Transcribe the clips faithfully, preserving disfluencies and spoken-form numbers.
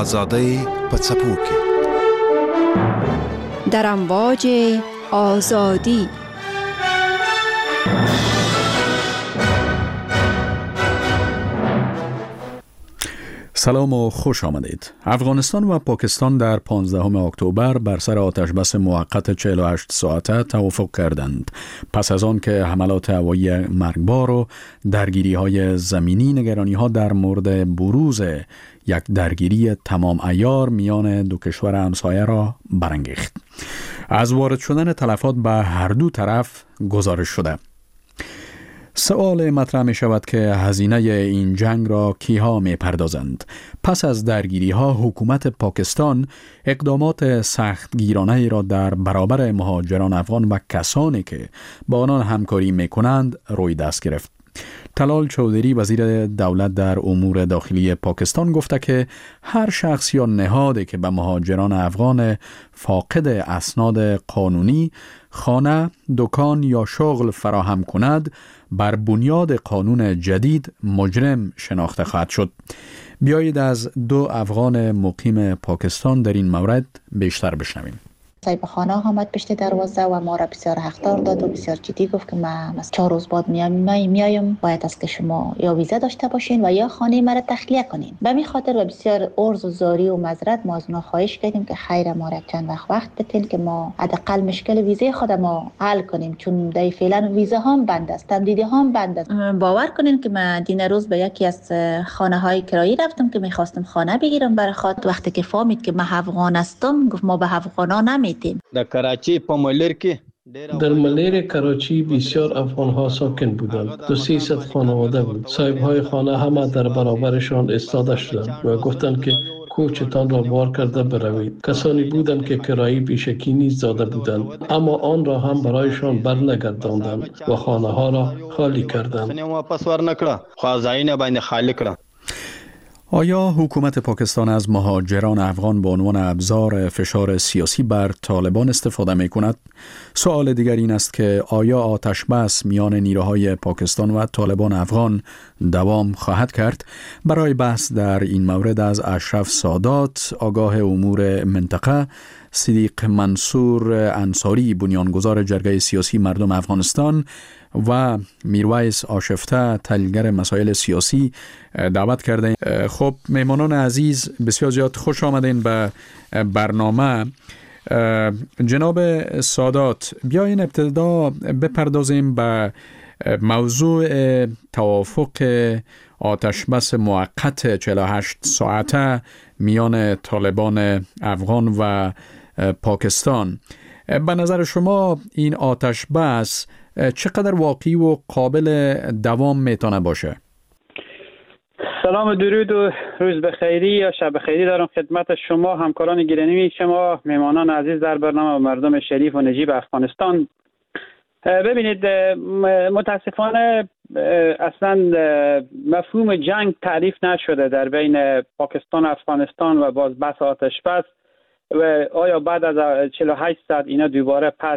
آزادی پڅپوکي در امواج آزادی. سلام و خوش آمدید. افغانستان و پاکستان در پانزدهم اکتبر بر سر آتشبس موقت چهل و هشت ساعته توافق کردند. پس از آن که حملات هوایی مرگبار و درگیری های زمینی، نگرانی ها در مورد بروز یک درگیری تمام عیار میان دو کشور همسایه را برانگیخت. از وارد شدن تلفات به هر دو طرف گزارش شده. سوال مطرح می شود که هزینه این جنگ را کیها می پردازند؟ پس از درگیری ها حکومت پاکستان اقدامات سختگیرانه را در برابر مهاجران افغان و کسانی که با آنان همکاری می کنند روی دست گرفت. طلال چودری وزیر دولت در امور داخلی پاکستان گفته که هر شخص یا نهادی که به مهاجران افغان فاقد اسناد قانونی خانه، دکان یا شغل فراهم کند بر بنیاد قانون جدید مجرم شناخته خواهد شد. بیایید از دو افغان مقیم پاکستان در این مورد بیشتر بشنویم. صاحب خانه آمد پشت دروازه و ما را بسیار هشدار داد و بسیار جدی گفت که من چهار روز بعد میام میایم باید است که شما یا ویزا داشته باشین و یا خانه مرا تخلیه کنین. به می خاطر و بسیار عرض و زاری و معذرت ما از اونها خواهش کردیم که خیر ما را چند وقت وقت بدین که ما حداقل مشکل ویزای خود ما حل کنیم، چون دای فعلا ویزا هم بند است، تمدیدی هم بند است. باور کنین که من دین روز به یکی از خانه های کرایی رفتم که میخواستم خانه بگیرم برای خود. وقتی که فهمید که من افغان هستم گفت ما به افغانا نمی در کراچی په ملیر کې در ملیر کراچی بسیار افغان ها ساکن بودند. دو سیصد خانواده بود. صاحب های خانه همه در برابرشان ایستاده شدند و گفتند که کوچتان را بار کرده بروید. کسانی بودند که کرایی پیشکی نیز داده بودند، اما آن را هم برایشان برنگرداندند و خانه ها را خالی کردند. واپس ورنکړه خو ځایونه باندې خالی کړه. آیا حکومت پاکستان از مهاجران افغان به عنوان ابزار فشار سیاسی بر طالبان استفاده می کند؟ سوال دیگر این است که آیا آتش بس میان نیروهای پاکستان و طالبان افغان دوام خواهد کرد؟ برای بحث در این مورد از اشرف سادات، آگاه امور منطقه، صدیق منصور انصاری، بنیانگذار جرگه سیاسی مردم افغانستان و میرویس آشفته، تحلیلگر مسائل سیاسی دعوت کرده. خب مهمانان عزیز، بسیار زیاد خوش آمدین به برنامه. جناب سادات، بیاین ابتدا بپردازیم به موضوع توافق آتشبس موقت چهل و هشت ساعته میان طالبان افغان و پاکستان. به نظر شما این آتشبس چقدر واقعی و قابل دوام میتونه باشه؟ سلام، درود و روز بخیری یا شب بخیری دارم خدمت شما، همکاران گرامی شما، مهمانان عزیز در برنامه و مردم شریف و نجیب افغانستان. ببینید، متاسفانه اصلا مفهوم جنگ تعریف نشده در بین پاکستان و افغانستان و باز بحث آتش بس و آیا بعد از چهل و هشت ساعت اینا دوباره پس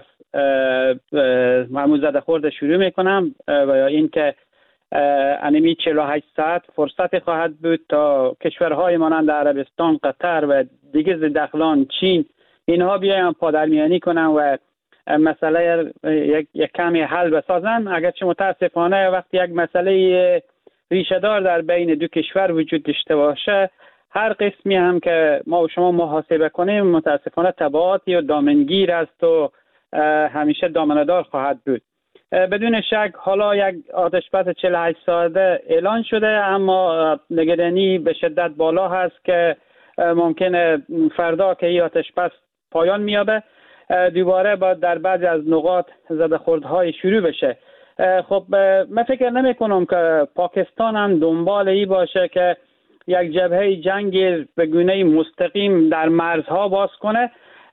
معمول زده خورده شروع میکنم و یا این که انمی چهل و هشت ساعت فرصت خواهد بود تا کشورهای مانند عربستان، قطر و دیگه زدخلان، چین، اینها بیاین پادرمیانی کنن و مسئله یک, یک کمی حل بسازن. اگرچه متاسفانه وقتی یک مسئله ریشه دار در بین دو کشور وجود داشته باشه، هر قسمی هم که ما و شما محاسبه کنیم متاسفانه تبعاتی و دامنگیر است و همیشه دامنه‌دار خواهد بود. بدون شک حالا یک آتشبس چهل و هشت ساعته اعلان شده، اما نگرانی به شدت بالا هست که ممکنه فردا که این آتشبس پایان میابه دوباره با در بعضی از نقاط زده‌خوردهای شروع بشه. خب من فکر نمی کنم که پاکستان هم دنبال ای باشه که یک جبهه جنگ به گونه مستقیم در مرزها باز کنه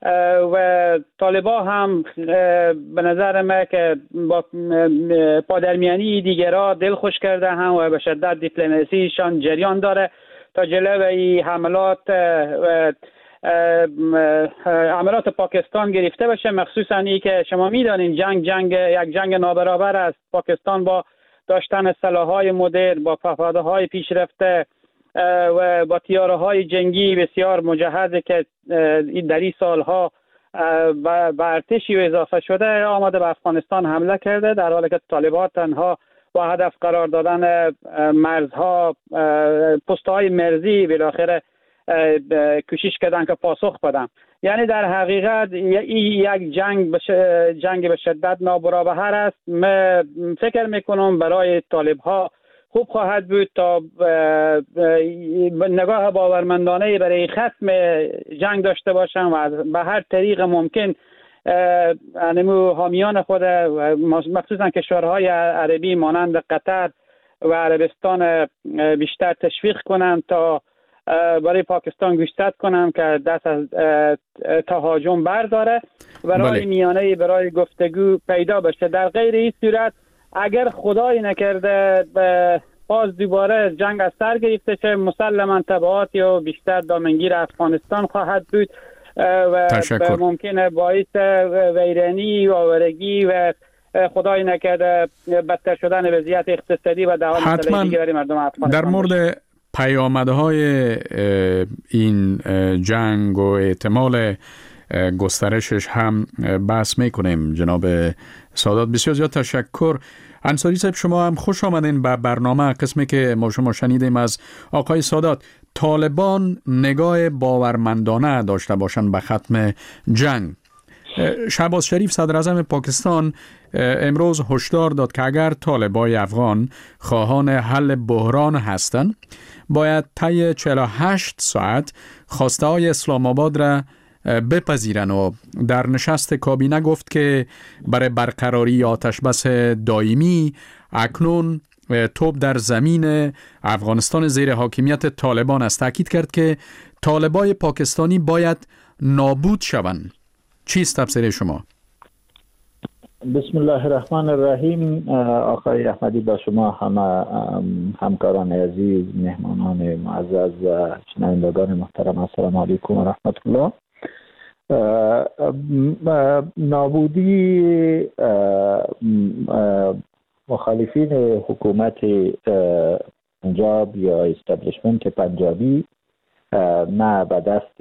و طالبا هم به نظر من که با پادرمیانی دیگرها دل خوش کرده هم و به شدت دیپلماسیشان جریان داره تا جلوی حملات و عملات پاکستان گرفته بشه، مخصوصا ای که شما میدانین جنگ جنگ یک جنگ نابرابر است. پاکستان با داشتن سلاح‌های مدرن با پهپادهای پیشرفته و با طیاره های جنگی بسیار مجهزه که در این سالها به ارتشی اضافه شده آمده به افغانستان حمله کرده، در حالی که طالبان تنها با هدف قرار دادن مرزها، پست‌های مرزی بالاخره کوشش کردن که پاسخ بدن. یعنی در حقیقت یک جنگ بش... جنگ به شدت نابرابر است. من فکر میکنم برای طالب‌ها خوب خواهد بود تا نگاه باورمندانه برای ختم جنگ داشته باشن و به هر طریق ممکن انمو حامیان خود مخصوصا کشورهای عربی مانند قطر و عربستان بیشتر تشویق کنند تا برای پاکستان گوشزد کنند که دست از تهاجم برداره برای بله. میانه برای گفتگو پیدا بشه. در غیر این صورت اگر خدای نکرده باز دوباره جنگ از سر گرفته شه، مسلما تبعات یا بیشتر دامنگیر افغانستان خواهد بود و تشکر. ممکنه باعث ویرانی و آوارگی و خدای نکرده بدتر شدن وضعیت اقتصادی و دهان مسئله دیگه برای مردم افغانستان. در مورد پیامدهای این جنگ و احتمال گسترشش هم بحث میکنیم. جناب سادات بسیار زیاد تشکر. انصاری صاحب شما هم خوش آمدین به برنامه. قسمی که ما شما شنیدیم از آقای سادات، طالبان نگاه باورمندانه داشته باشند به ختم جنگ. شهباز شریف صدر اعظم پاکستان امروز هشدار داد که اگر طالبای افغان خواهان حل بحران هستند باید طی چهل و هشت ساعت خواسته های اسلام آباد را بپذیرن و در نشست کابینه گفت که برای برقراری آتش بس دائمی اکنون توپ در زمین افغانستان زیر حاکمیت طالبان است. تاکید کرد که طالبای پاکستانی باید نابود شوند. چیست تفسیر شما؟ بسم الله الرحمن الرحیم. آقای احمدی با شما همه همکاران عزیز، مهمانان معزز و شنوندگان محترم، السلام علیکم و رحمت الله. نابودی مخالفین حکومت پنجاب یا استابلیشمنت پنجابی نه به دست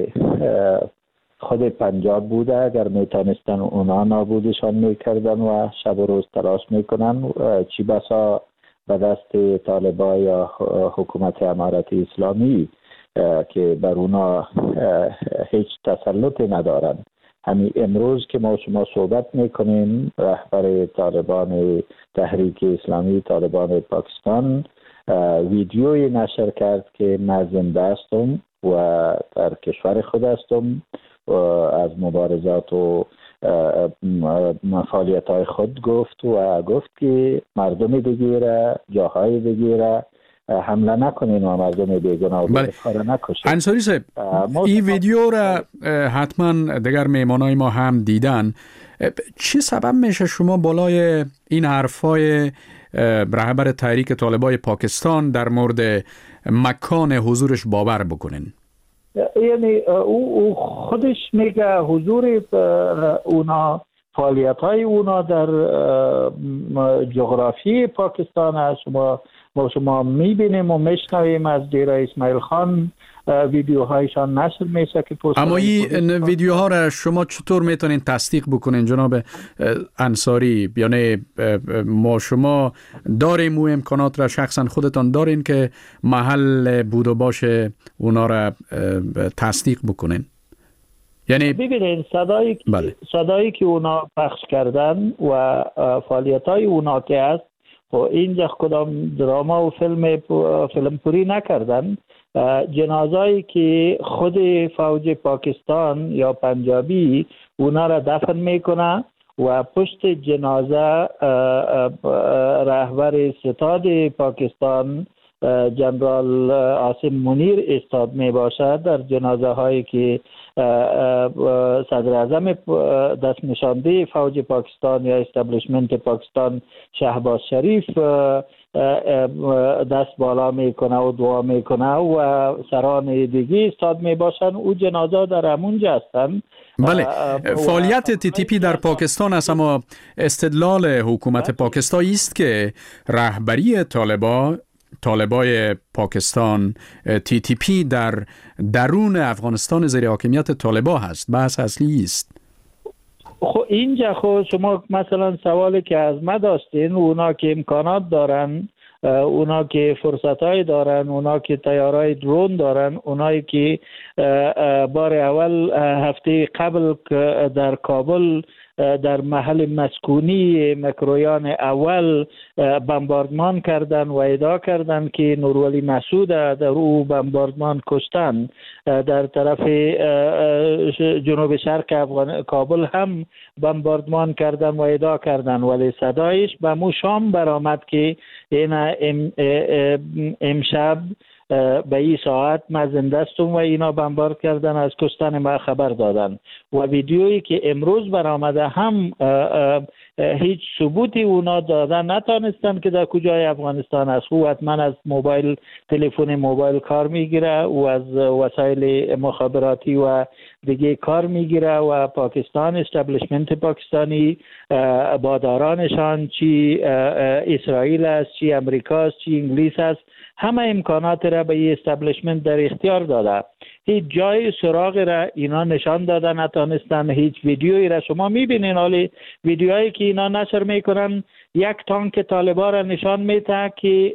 خود پنجاب بوده. اگر میتونستن اونا نابودشان میکردن و شب و روز تلاش میکنن، چی بسا به دست طالبا یا حکومت امارت اسلامی که بر اونا هیچ تسلط ندارن. همین امروز که ما شما صحبت میکنیم، رهبر طالبان تحریک اسلامی طالبان پاکستان ویدیوی نشر کرد که من زنده هستم و در کشور خود هستم و از مبارزات و فعالیت های خود گفت و گفت که مردم دیگه جاهای دیگه حمله نکنین و مردم بیگناه و بی‌خبر نکشین. انصاری صاحب این ویدیو را حتما دیگر مهمانای ما هم دیدن. چی سبب میشه شما بالای این حرفای رهبر تحریک طالبای پاکستان در مورد مکان حضورش باور بکنین؟ یعنی او, او خودش میگه حضور اونا، فعالیت های اونا در جغرافی پاکستان است. شما ما شما میبینیم و میشنویم از دیره اسماعیل خان ویدیوهایشان نشر میشه که پست. اما این ویدیوها را شما چطور میتونین تصدیق بکنین جناب انصاری؟ یعنی ما شما داریم او امکانات را، شخصا خودتان دارین که محل بود و باشه اونا را تصدیق بکنین؟ یعنی ببینین صدایی بله. صدایی که اونا پخش کردن و فعالیت های اونا که است و اینجا کدام دراما و فیلم فیلم پوری نکردن. جنازه‌ای که خود فوج پاکستان یا پنجابی اونا را دفن میکنه و پشت جنازه رهبر ستاد پاکستان جنرال عاصم منیر استاد می باشد. در جنازه هایی که صدر اعظم دست نشانده فوج پاکستان یا استابلیشمنت پاکستان شهباز شریف دست بالا میکنه و دعا میکنه و سران دیگه استاد می باشن، او جنازه در همونجا هستن. بله، فعالیت تی تی پی در پاکستان است، اما استدلال حکومت پاکستان است که رهبری طالبان طالبای پاکستان تی تی پی در درون افغانستان زیر حاکمیت طالبا هست. بحث اصلی است. خب اینجا خب شما مثلا سوالی که از ما داشتین، اونا که امکانات دارن، اونا که فرصتای دارن، اونا که تیارای درون دارن، اونایی که بار اول هفته قبل در کابل در محل مسکونی مکرویان اول بمباردمان کردن و ادعا کردن که نورولی مسعود در او بمباردمان کشتن. در طرف جنوب شرق افغان کابل هم بمباردمان کردن و ادعا کردن، ولی صدایش به مو شام برآمد که این ام امشب به این ساعت ما زنده استم و اینا بمبارد کردن، از کشتن ما خبر دادن. و ویدیویی که امروز برآمده هم هیچ ثبوتی اونا دادن نتانستن که در کجای افغانستان است. او حتما از موبایل تلفن موبایل کار میگیره و از وسایل مخابراتی و دیگه کار میگیره و پاکستان استابلیشمنت پاکستانی بادارانشان چی اسرائیل است، چی امریکا است، چی انگلیس است، همه امکانات را به این استابلیشمنت در اختیار داده. هیچ جای سراغ را اینا نشان داده نتانستن. هیچ ویدیویی را شما میبینین، حالی ویدیوهایی که اینا نشر میکنن یک تانک طالبا را نشان میده که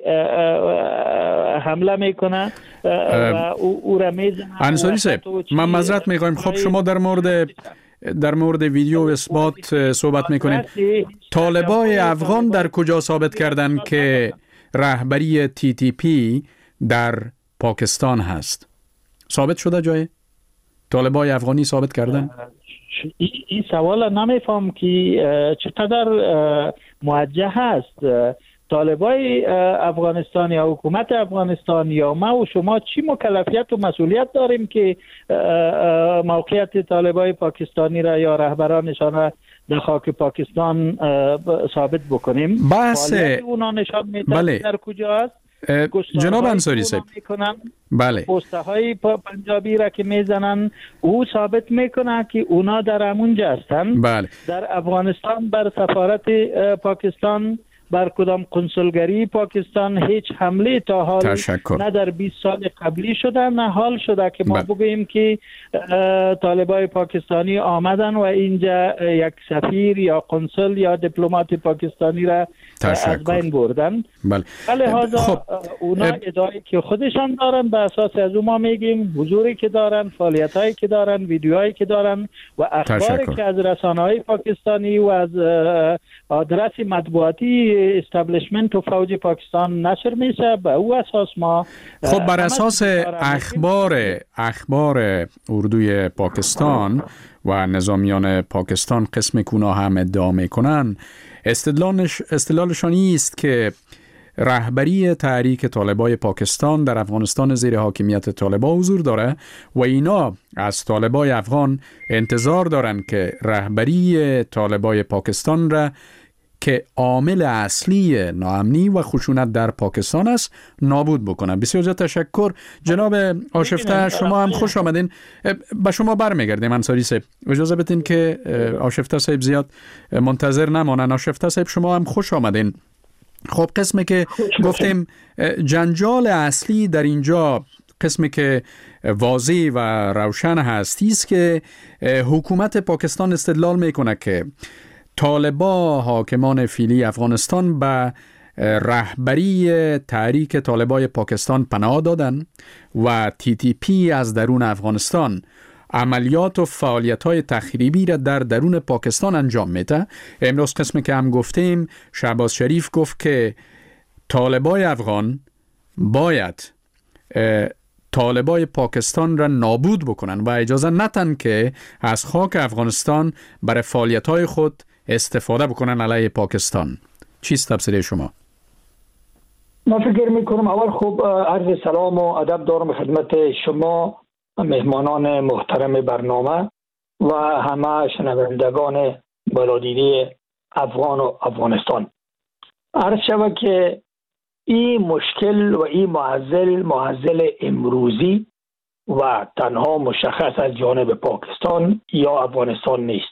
حمله میکنه و او, او را میزنه. انصاری صاحب من معذرت میخوایم، خب شما در مورد در مورد ویدیو و اثبات صحبت میکنین. طالبای افغان در کجا ثابت کردن که رهبری تی تی پی در پاکستان هست؟ ثابت شده جای؟ طالبای افغانی ثابت کردن؟ این سوال نمیفهم که چقدر موجه هست. طالبای افغانستان یا حکومت افغانستان یا ما و شما چی مکلفیت و مسئولیت داریم که موقعیت طالبای پاکستانی را یا رهبرانشان را در خاک پاکستان ثابت بکنیم؟ بحث اونا نشان میدن بله. در کجا است؟ جناب انصاری صاحب بله پوسته های پنجابی را که میزنن او ثابت میکنه که اونا در همونجا هستن. بله. در افغانستان بر سفارت پاکستان، بر کدام کنسولگری پاکستان هیچ حمله تا حال تشکر. نه در بیست سال قبلی شده نه حال شده که ما بگوییم که طالبای پاکستانی آمدن و اینجا یک سفیر یا کنسول یا دیپلمات پاکستانی را تشکر. از بین بردن. بله. لحاظا خب. اونا ادعایی که خودشان دارن به اساس از ما میگیم، حضوری که دارن، فعالیتایی که دارن، ویدیوهایی که دارن و اخباری که از رسانه‌های پاکستانی و از آدرس مطبوعاتی استابلیشمنت و فوج پاکستان نشر میشه، به او اساس ما خب بر اساس اخبار اخبار اردوی پاکستان و نظامیان پاکستان قسم کونا هم ادعا میکنن، استدلالش استدلالشان است که رهبری تحریک طالبای پاکستان در افغانستان زیر حاکمیت طالبا حضور داره و اینا از طالبای افغان انتظار دارن که رهبری طالبای پاکستان را که عامل اصلی ناامنی و خشونت در پاکستان است نابود بکنن. بسیار زیاد تشکر جناب آشفته، شما هم خوش آمدین. به شما برمیگردیم انصاری صاحب، اجازه بدین که آشفته صاحب زیاد منتظر نمانن. آشفته صاحب شما هم خوش آمدین. خب قسمی که گفتیم جنجال اصلی در اینجا، قسمی که واضح و روشن هستی است که حکومت پاکستان استدلال میکنه که طالبا حاکمان فعلی افغانستان به رهبری تحریک طالبای پاکستان پناه دادن و تی تی پی از درون افغانستان عملیات و فعالیت‌های تخریبی را در درون پاکستان انجام میده. امروز قسمی که هم گفتیم شهباز شریف گفت که طالبای افغان باید طالبای پاکستان را نابود بکنن و اجازه نتن که از خاک افغانستان برای فعالیت‌های خود استفاده بکنن علیه پاکستان. چیست تفسیر شما؟ من فکر میکنم اول خوب عرض سلام و ادب دارم خدمت شما مهمانان محترم برنامه و همه شنوندگان بلادیده افغان و افغانستان. عرض شود که این مشکل و این معضل معضل امروزی و تنها مشخص از جانب پاکستان یا افغانستان نیست.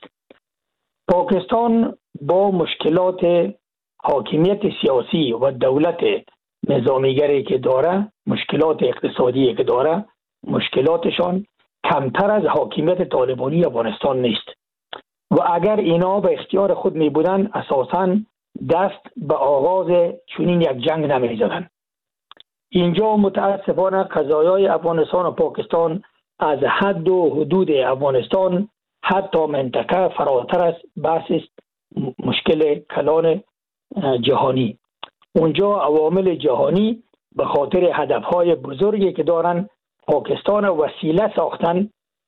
پاکستان با مشکلات حاکمیت سیاسی و دولت نظامیگری که داره، مشکلات اقتصادی که داره، مشکلاتشان کمتر از حاکمیت طالبانی افغانستان نیست و اگر اینا به اختیار خود می بودن اساساً دست به آغاز چنین یک جنگ نمی زدن. اینجا متاسفانه قضایای افغانستان و پاکستان از حد و حدود افغانستان حتی منطقه فراتر است. بحث مشکل کلان جهانی. اونجا عوامل جهانی به خاطر هدفهای بزرگی که دارن پاکستان وسیله ساختن.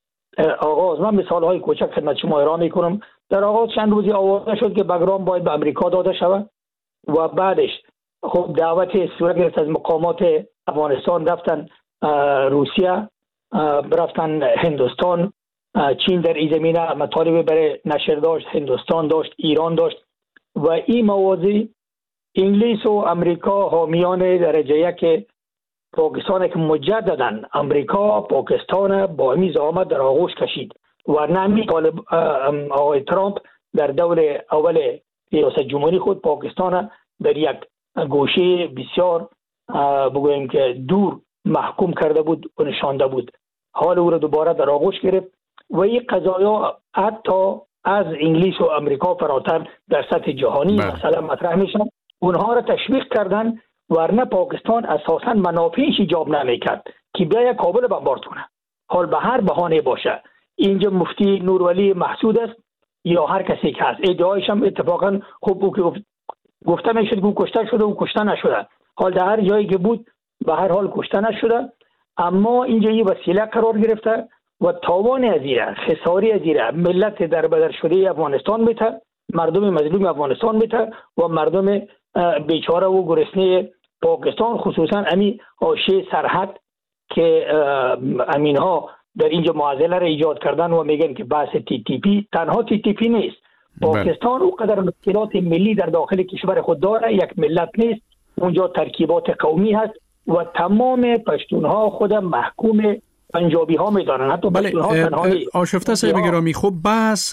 آغاز من مثالهای کوچک خدمت شما ارائه میکنم. در آغاز چند روزی آوازه شد که بگرام باید به امریکا داده شود و بعدش خب دعوت صورت گرفت از مقامات افغانستان، رفتن روسیه، رفتن هندوستان، چین در این زمینه مطالبه برای نشر داشت، هندوستان داشت، ایران داشت و این موازی انگلیس و امریکا حامیان درجه یک پاکستان که مجدداً امریکا پاکستان با این زحمت در آغوش کشید و نمی طالب آقای ترامپ در دور اول ریاست جمهوری خود پاکستان در یک گوشه بسیار بگوییم که دور محکوم کرده بود و نشانده بود. حال او را دوباره در آغوش گرفت و این قضایا حتی از انگلیس و امریکا فراتر در سطح جهانی مثلا مطرح میشن. اونها را تشویق کردن ورنه پاکستان اساساً منافعش ایجاب نمیکرد که بیاید کابل بمبارد کنه. حال به هر بهانه باشه، اینجا مفتی نورولی محسود است یا هر کسی که هست، ادعایش هم اتفاقا خوب او که گفته میشد که کشته شده و کشته نشده. حال در هر جایی که بود به هر حال کشته نشده، اما اینجا یه وسیله قرار گرفته و تاوان ازیره، خساری ازیره ملت در بدر شده افغانستان میته، مردم مظلوم افغانستان میته و مردم بیچاره و گرسنه پاکستان، خصوصا امی حاشیه سرحد که امینها در اینجا معضله را ایجاد کردن و میگن که بحث تی تی پی تنها تی تی پی نیست. پاکستان او قدر مشکلات ملی در داخل کشور خود داره، یک ملت نیست، اونجا ترکیبات قومی هست و تمام پشتونها خود محکوم پنجابی ها میدارن. حتی بله آشفته صاحب گرامی، خب بحث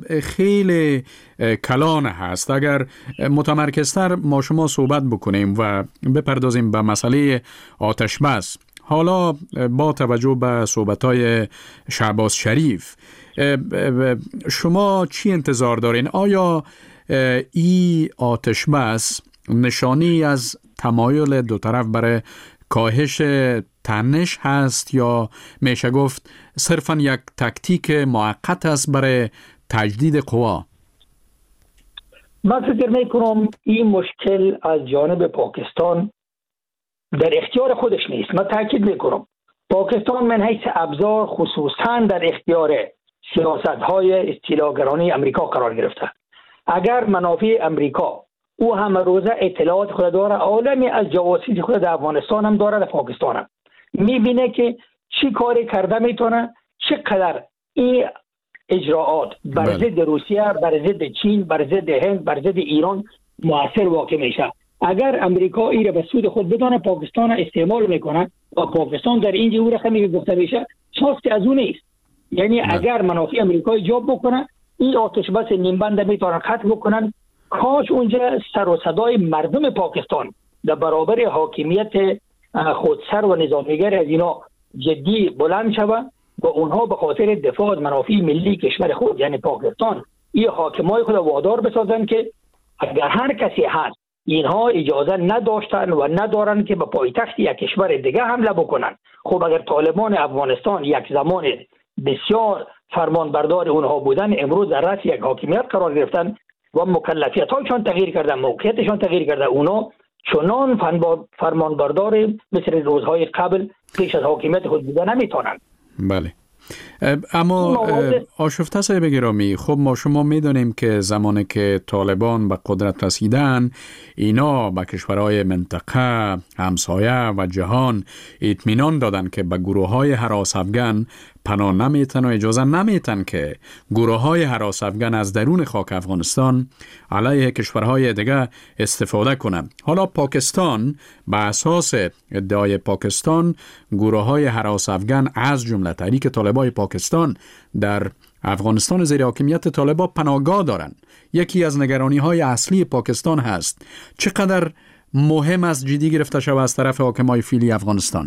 خیلی کلان هست. اگر متمرکزتر ما شما صحبت بکنیم و بپردازیم به مسئله آتش بس، حالا با توجه به صحبت‌های شهباز شریف شما چی انتظار دارین؟ آیا این آتش بس نشانی از تمایل دو طرف برای کاهش تنش هست یا میشه گفت صرفاً یک تاکتیک موقت است برای تجدید قوا؟ من فکر میکنم این مشکل از جانب پاکستان در اختیار خودش نیست. من تاکید میکنم پاکستان من حیث ابزار خصوصاً در اختیار سیاست‌های استیلاگرانی امریکا قرار گرفته. اگر منافع امریکا او همه روزه اطلاعات خود داره، عالمی از جواسیس خود در افغانستان هم داره، در پاکستان هم میبینه که چی کاری کرده میتونه، چقدر این اجراعات بر ضد روسیه، بر ضد چین، بر ضد هند، بر ضد ایران مؤثر واقع میشه. اگر امریکا این را به سود خود بدانه پاکستان استعمال میکنه و پاکستان در این جور خمی گفته میشه شاست از اون نیست. یعنی نه. اگر منافع امریکا ایجاب بکنه این آتش بس نیمبند میتونن ختم بکنن. کاش اونجا سر و صدای مردم پاکستان در برابر حاکمیت خودسر و نظامیگر از اینا جدی بلند شود و اونها به خاطر دفاع از منافع ملی کشور خود یعنی پاکستان این حاکمای خود وادار بسازن که اگر هر کسی هست اینها اجازه نداشتن و ندارن که به پایتخت یک کشور دیگه حمله بکنن. خب اگر طالبان افغانستان یک زمان بسیار فرمانبردار اونها بودن، امروز در رأس یک حاکمیت قرار گرفتن و مکلفیت هایشان تغییر کرده، موقعیتشان تغییر کرده، اونا چنان فرمانبردار مثل روزهای قبل پیش از حاکمیت خود بودن نمیتونن. بله. اما آشفته صاحب گرامی، خب ما شما میدونیم که زمانی که طالبان به قدرت رسیدن اینا به کشورهای منطقه، همسایه و جهان اطمینان دادن که به گروه‌های هراس افغان پناه نمیتن و اجازه نمیتن که گروه‌های هراس افغان از درون خاک افغانستان علیه کشورهای دیگه استفاده کنند. حالا پاکستان به اساس ادعای پاکستان گروه‌های هراس افغان از جمله تحریک طالبان پاکستان در افغانستان زیر حاکمیت طالبان پناهگاه دارند. یکی از نگرانی‌های اصلی پاکستان هست چقدر مهم است جدی گرفته شود از طرف حاکمای فعلی افغانستان؟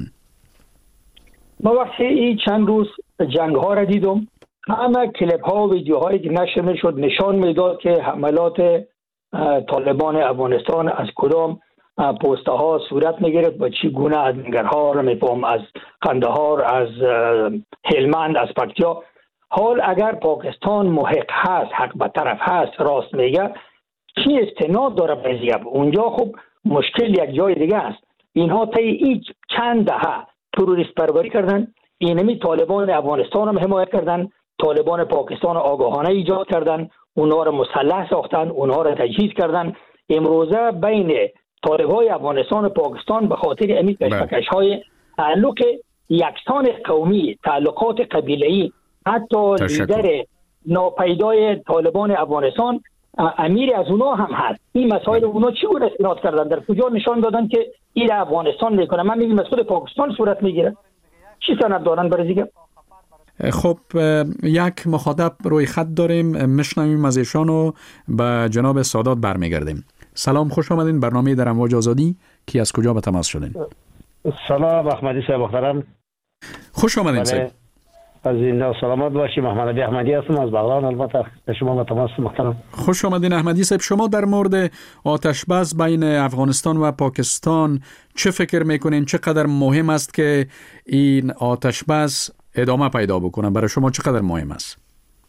ما وقتی این چند روز جنگ ها را دیدم، همه کلیپ ها و ویدیوهایی که نشر میشد نشان میداد که حملات طالبان افغانستان از کدام پوسته ها صورت میگرفت و چی گونه از ننگرهار، میفهم از قندهار، از هلمند، از پکتیا. حال اگر پاکستان محق هست، حق به طرف هست، راست میگه، چی استناد داره به اونجا؟ خب مشکل یک جای دیگه است. اینها طی این چند دهه تروریست پروری کردن، اینمی طالبان افغانستان رو حمایت کردن، طالبان پاکستان آگاهانه ایجاد کردن، اونها رو مسلح ساختن، اونها رو تجهیز کردن. امروزه بین طالبای افغانستان و پاکستان به خاطر امی کشمکش های تعلق یکسان قومی، تعلقات قبیله‌ای، حتی لیدر ناپیدای طالبان افغانستان امیر از اونا هم هست. این مسائل اونا چی بود استناد کردن؟ در کجا نشان دادن که این افغانستان میکنه؟ من میگم از خود پاکستان صورت میگیره. چی سند دارن برای دیگه؟ خب یک مخاطب روی خط داریم، میشنویم از ایشان و به جناب سادات برمیگردیم. سلام، خوش آمدین. برنامه در امواج آزادی. کی از کجا به تماس شدین؟ سلام، احمدی صاحب محترم. خوش آمدین صاحب. از زنده و سلامت باشی. محمد علی احمدی هستم از بغلان. البته به شما به تماس محترم. خوش آمدین احمدی صاحب. شما در مورد آتش بس بین افغانستان و پاکستان چه فکر میکنین؟ چقدر مهم است که این آتش بس ادامه پیدا بکنه؟ برای شما چقدر مهم است؟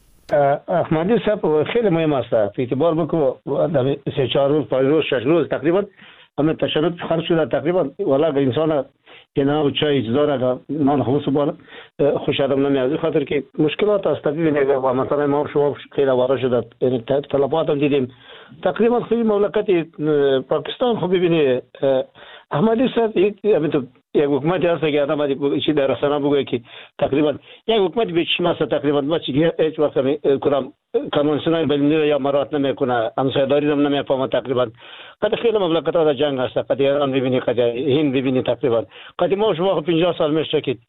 احمدی صاحب خیلی مهم است. اعتبار بکو در سه چهار روز، پنج روز، شش روز تقریبا همه تشدد خرج شده تقریبا. والا انسان که نه و چای چیزا را نان خمس بالا خوش آدم نمیاد، خاطر که مشکلات است. ببینید مثلا ما شما خیلی وارد شده، یعنی طلبات هم دیدیم تقریبا خیلی مملکت پاکستان. خب ببینید احمدی صاحب یک یک حکومت هست که آدم چی در رسانه بگه که تقریبا یک حکومت به چی مثلا تقریبا ما چی هیچ وقت کنم کنوانسیونال بلندی یا مرات نمیکنه، همسایه‌داری هم نمیفهمه تقریبا. قد خیلی مملکت‌ها در جنگ هست، قد ایران ببینید، قد هند ببینید، تقریبا قد ما شما پنجاه سال میشه که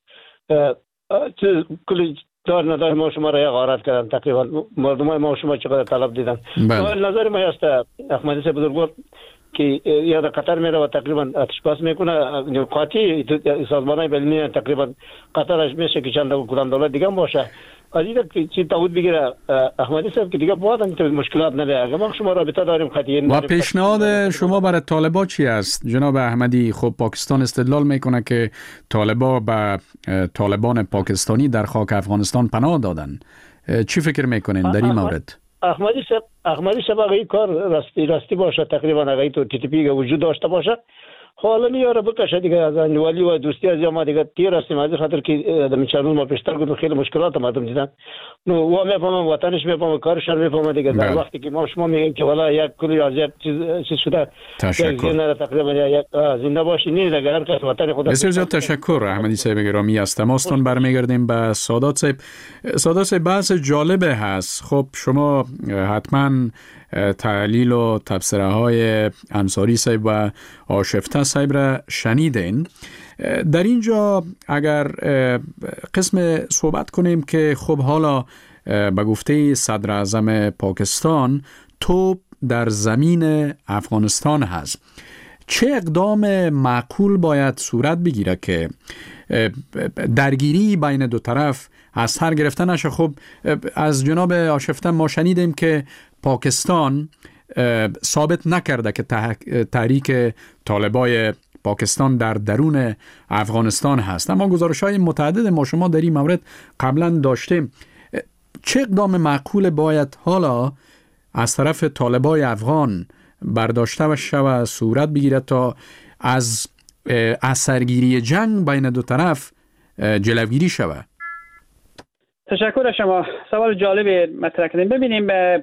کلی دار ندار ما شما را غارت کردن، تقریبا مردم ما شما چقدر طلب دیدن. نظر ما است احمدی صاحب بزرگوار که یا در قطر میره و تقریبا آتش بس میکنه، قاطی سازمان بلمی تقریبا قطرش میشه که چند کدام دولت دیگه باشه از این چی تعهد بگیره احمدی صاحب که دیگه بعد مشکلات نداره. اگر ما شما رابطه داریم خطی و پیشنهاد شما برای طالبا چی است جناب احمدی؟ خب پاکستان استدلال میکنه که طالبا به طالبان پاکستانی در خاک افغانستان پناه دادن. چی فکر میکنین در این مورد؟ احمدی صاحب احمدی صاحب اگه این کار راستی راستی باشه، تقریبا اگه تو تی تی پی وجود داشته باشه، حالا میاره بکشه دیگه از انجوالی و دوستی از ما دیگه تیر هستیم. از خاطر که در چند ما پیشتر گفتم خیلی مشکلات مردم دیدن. نو و میفهمم وطنش، میفهمم کارش، میفهمم دیگه. در وقتی که ما شما میگیم که والا یک کلی ازیت چیز شده، تشکر. تقریبا یک زنده باشی نیست اگر هر کس وطن خود. بسیار زیاد تشکر احمدی صاحب گرامی. از تماستون برمیگردیم به سادات صاحب. سادات صاحب بحث جالب هست. خب شما حتما تحلیل و تبصره های انصاری صاحب و آشفته صاحب را شنیدین. در اینجا اگر قسم صحبت کنیم که خب حالا به گفته صدر اعظم پاکستان توپ در زمین افغانستان هست، چه اقدام معقول باید صورت بگیره که درگیری بین دو طرف از سر گرفته نشه؟ خب از جناب آشفته ما شنیدیم که پاکستان ثابت نکرده که تحریک طالبای پاکستان در درون افغانستان هست، اما گزارش‌های متعدد ما شما در این مورد قبلا داشتیم. چه اقدام معقول باید حالا از طرف طالبای افغان برداشته و شود صورت بگیرد تا از اثرگیری جنگ بین دو طرف جلوگیری شود؟ تشکر از شما. سوال جالب مطرح کردیم. ببینیم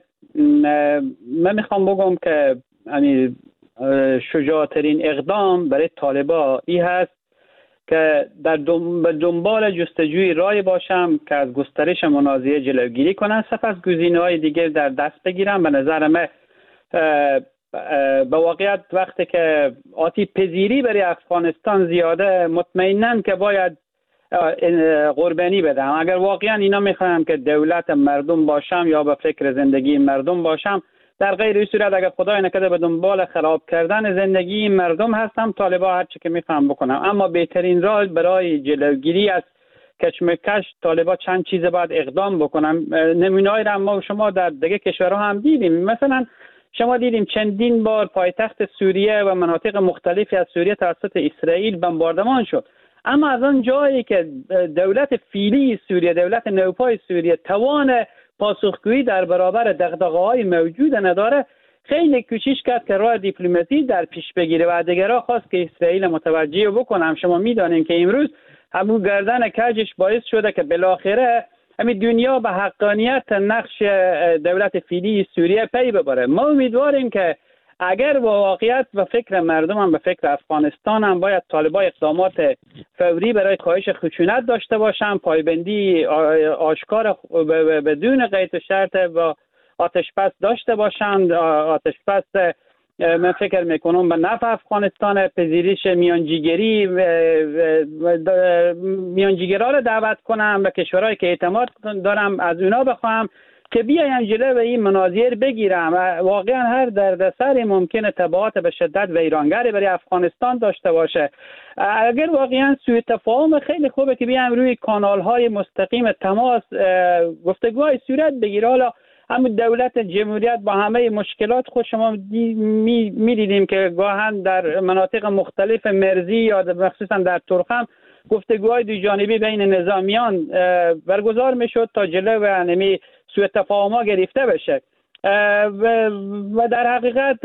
من میخوام بگم که یعنی شجاعترین اقدام برای طالبا این هست که در دنبال جستجوی رای باشم که از گسترش منازعه جلوگیری کنن، سپس گزینه‌های دیگه در دست بگیرن. به نظر من به واقعیت وقتی که آتی پذیری برای افغانستان زیاده، مطمئنن که باید قربانی بدم. اگر واقعا اینا میخوام که دولت مردم باشم یا به فکر زندگی مردم باشم، در غیر این صورت اگر خدای نکرده به دنبال خراب کردن زندگی مردم هستم، طالبا هر چی که میخوام بکنم. اما بهترین راه برای جلوگیری از کشمکش طالبا چند چیز باید اقدام بکنم. نمونه‌ای را ما شما در دیگه کشورها هم دیدیم. مثلا شما دیدیم چندین بار پایتخت سوریه و مناطق مختلفی از سوریه توسط اسرائیل بمباردمان شد، اما از آن جایی که دولت فعلی سوریه، دولت نوپای سوریه توان پاسخگویی در برابر دغدغه‌های موجود نداره، خیلی کوشش کرد که راه دیپلماسی در پیش بگیره و دیگرها خواست که اسرائیل متوجه بکنم. شما میدانیم که امروز همون گردن کجش باعث شده که بالاخره همین دنیا به حقانیت نقش دولت فعلی سوریه پی ببره. ما امیدواریم که اگر با واقعیت و فکر مردم هم به فکر افغانستان هم باید طالبان اقدامات فوری برای کاهش خشونت داشته باشند، پایبندی آشکار بدون قید و شرط و آتش بس داشته باشند. آتش بس من فکر میکنم به نفع افغانستان، پذیرش میانجیگری میانجیگرها را دعوت کنم و کشورهایی که اعتماد دارم از اونا بخوام که بیایم جلو و این مناظر بگیرم. واقعا هر دردسری ممکنه تبعات به شدت ویرانگری برای افغانستان داشته باشه. اگر واقعا سوء تفاهم خیلی خوبه که بیایم روی کانال های مستقیم تماس گفتگوهای صورت بگیره. حالا همون دولت جمهوریت با همه مشکلات خود شما می‌دیدیم می که گاهن در مناطق مختلف مرزی یا مخصوصا در ترخم گفتگوهای دو جانبی بین نظامیان برگزار میشد تا جلو و نمی سوء تفاهم‌ها گرفته بشه و در حقیقت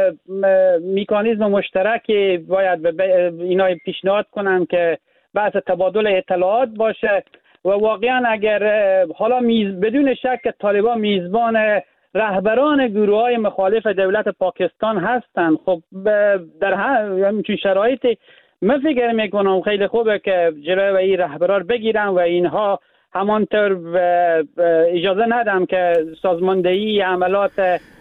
مکانیزم مشترکی باید اینا پیشنهاد کنم که بحث تبادل اطلاعات باشه و واقعا اگر حالا میز بدون شک که طالبان میزبان رهبران گروه‌های مخالف دولت پاکستان هستند، خب در همین شرایطی من فکر میکنم خیلی خوبه که جلوی این رهبران بگیرن و اینها همانطور اجازه ندم که سازماندهی عملات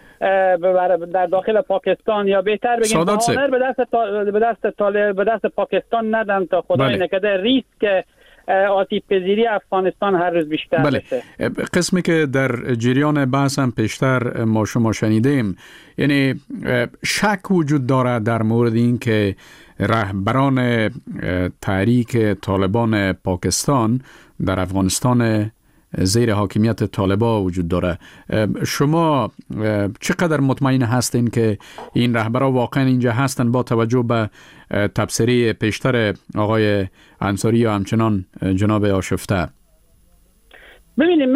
در داخل پاکستان یا بهتر بگیم بهانه به دست به دست طالب به دست پاکستان ندم تا خدای نکرده ریسک آسیب پذیری افغانستان هر روز بیشتر بله. بشه. قسمی که در جریان بحث هم پیشتر ما شما شنیدیم، یعنی شک وجود داره در مورد این که رهبران تحریک طالبان پاکستان در افغانستان زیر حاکمیت طالبان وجود داره. شما چقدر مطمئن هستین که این رهبران واقعا اینجا هستن با توجه به تبصره پیشتر آقای انصاری و همچنان جناب آشفته؟ ببینیم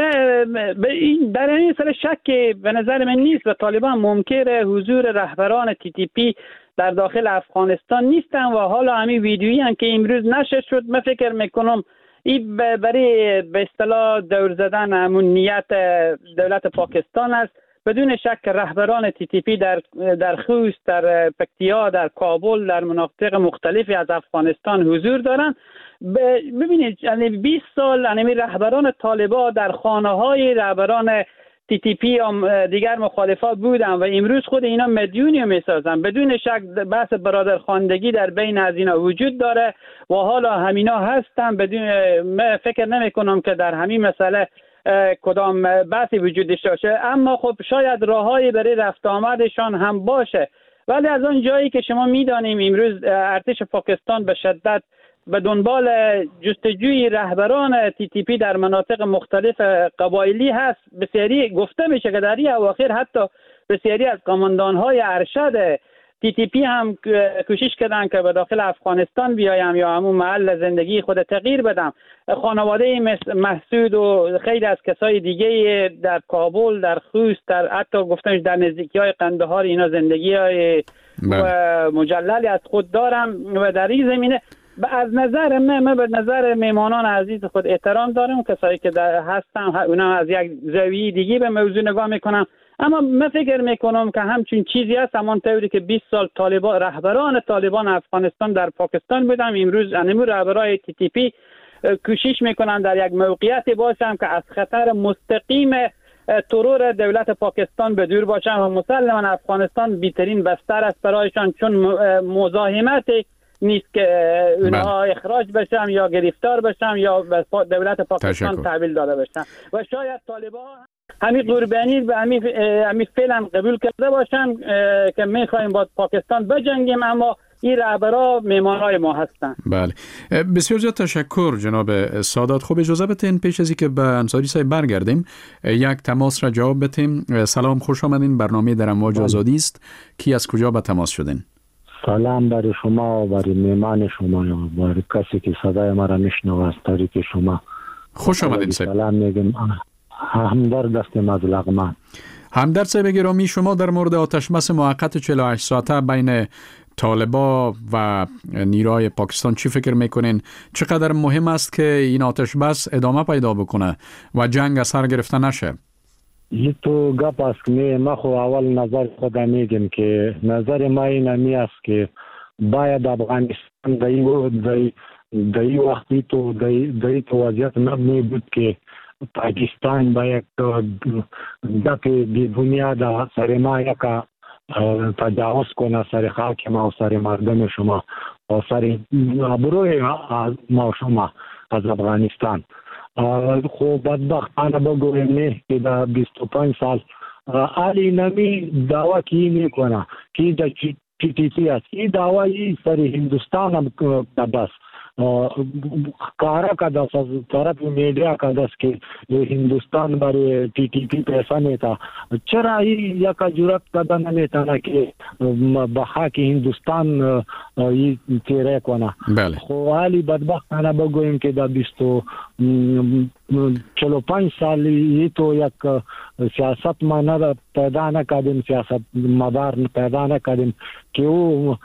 در این سر شک به نظر من نیست و طالبان منکر حضور رهبران تی تی پی در داخل افغانستان نیستن و حالا همین ویدیویی هم که امروز نشر شد من فکر میکنم این برای به اصطلاح دور زدن همون نیت دولت پاکستان است. بدون شک رهبران تی تی پی در در خوست، در پکتیا، در کابل، در مناطق مختلفی از افغانستان حضور دارند. ببینید یعنی بیست سال یعنی رهبران طالبان در خانه‌های رهبران تی تی پی هم دیگر مخالفات بودن و امروز خود اینا مدیونی میسازن. بدون شک بحث برادرخواندگی در بین از اینا وجود داره و حالا همینا هستن. بدون من فکر نمی کنم که در همین مسئله کدام بحثی وجود داشته باشه، اما خب شاید راههایی برای رفت آمدشان هم باشه. ولی از آن جایی که شما میدانیم امروز ارتش پاکستان به شدت به دنبال جستجوی رهبران تی تی پی در مناطق مختلف قبایلی هست، بسیاری گفته میشه که در این اواخر حتی بسیاری از قماندان‌های ارشد تی تی پی هم کوشش کردن که به داخل افغانستان بیایم یا همون محل زندگی خود تغییر بدم. خانواده محسود و خیلی از کسای دیگه در کابل، در خوست، در حتی گفتنش در نزدیکی‌های قندهار اینا زندگی‌های مجللی از خود دارم و در این زمینه از نظر من من به نظر میمانان عزیز خود احترام دارم، کسایی که در هستن اونا از یک زاویه دیگه به موضوع نگاه میکنم. اما من فکر میکنم که همچین چیزی هست همانطوری که بیست سال طالبان رهبران طالبان افغانستان در پاکستان بودن، امروز انمو رهبرای تی تی پی کوشش میکنن در یک موقعیتی باشن که از خطر مستقیم ترور دولت پاکستان به دور باشن و مسلما افغانستان بیترین بستر است برایشان، چون مزاحمت نیست که اونها اخراج بشن یا گرفتار بشن یا به دولت پاکستان تحویل داده بشن و شاید طالبان همین قربانی به همین همین فعلا قبول کرده باشن که میخوایم با پاکستان بجنگیم، اما این رهبرها میمانهای ما هستند. بله، بسیار زیاد تشکر جناب سادات. خب اجازه بدین پیش از اینکه به انصاری صاحب برگردیم یک تماس را جواب بدیم. سلام، خوش آمدین. برنامه در امواج آزادی است. کی از کجا به تماس شدین؟ سلام برای شما و برای میمان شما و برای کسی که صدای ما را میشنوه از طریق شما. خوش آمدین صاحب. سلام میگم. همدرد هستم از لغمان. همدرد صاحب گرامی، شما در مورد آتشبس موقت چهل و هشت ساعته بین طالبا و نیروهای پاکستان چی فکر میکنین؟ چقدر مهم است که این آتشبس ادامه پیدا بکنه و جنگ از سر گرفته نشه؟ این تو گپ است که ما خو اول نظر خدا میگم که نظر ما این است که باید افغانستان دایی دایی وقتی تو دایی تو وضعیت نمی بود که پاکستان باید دک بی بنیاد سر ما یکا تجاوز کنه سر خاک ما و سر مردم شما و سر ابروی ما و شما از افغانستان. خب بدبختانه بگویم نه که در بیست و پنج سال علی نمی دعوه کی میکنه که در تی تی پی است. این دعوه سر هندوستان هم بس کارا کداست از طرف میڈیا کداست که هندوستان برای تی تی پی پیسا نیتا. چرا این یک جرات کدا نمیتونه که بخاک هندوستان این تیره کنه؟ بله. خب حالی بدبختانه بگویم که در بیست و چهل و پنج سال این تو یک سیاست ما پیدا نکردیم، سیاست مدار پیدا نکردیم که او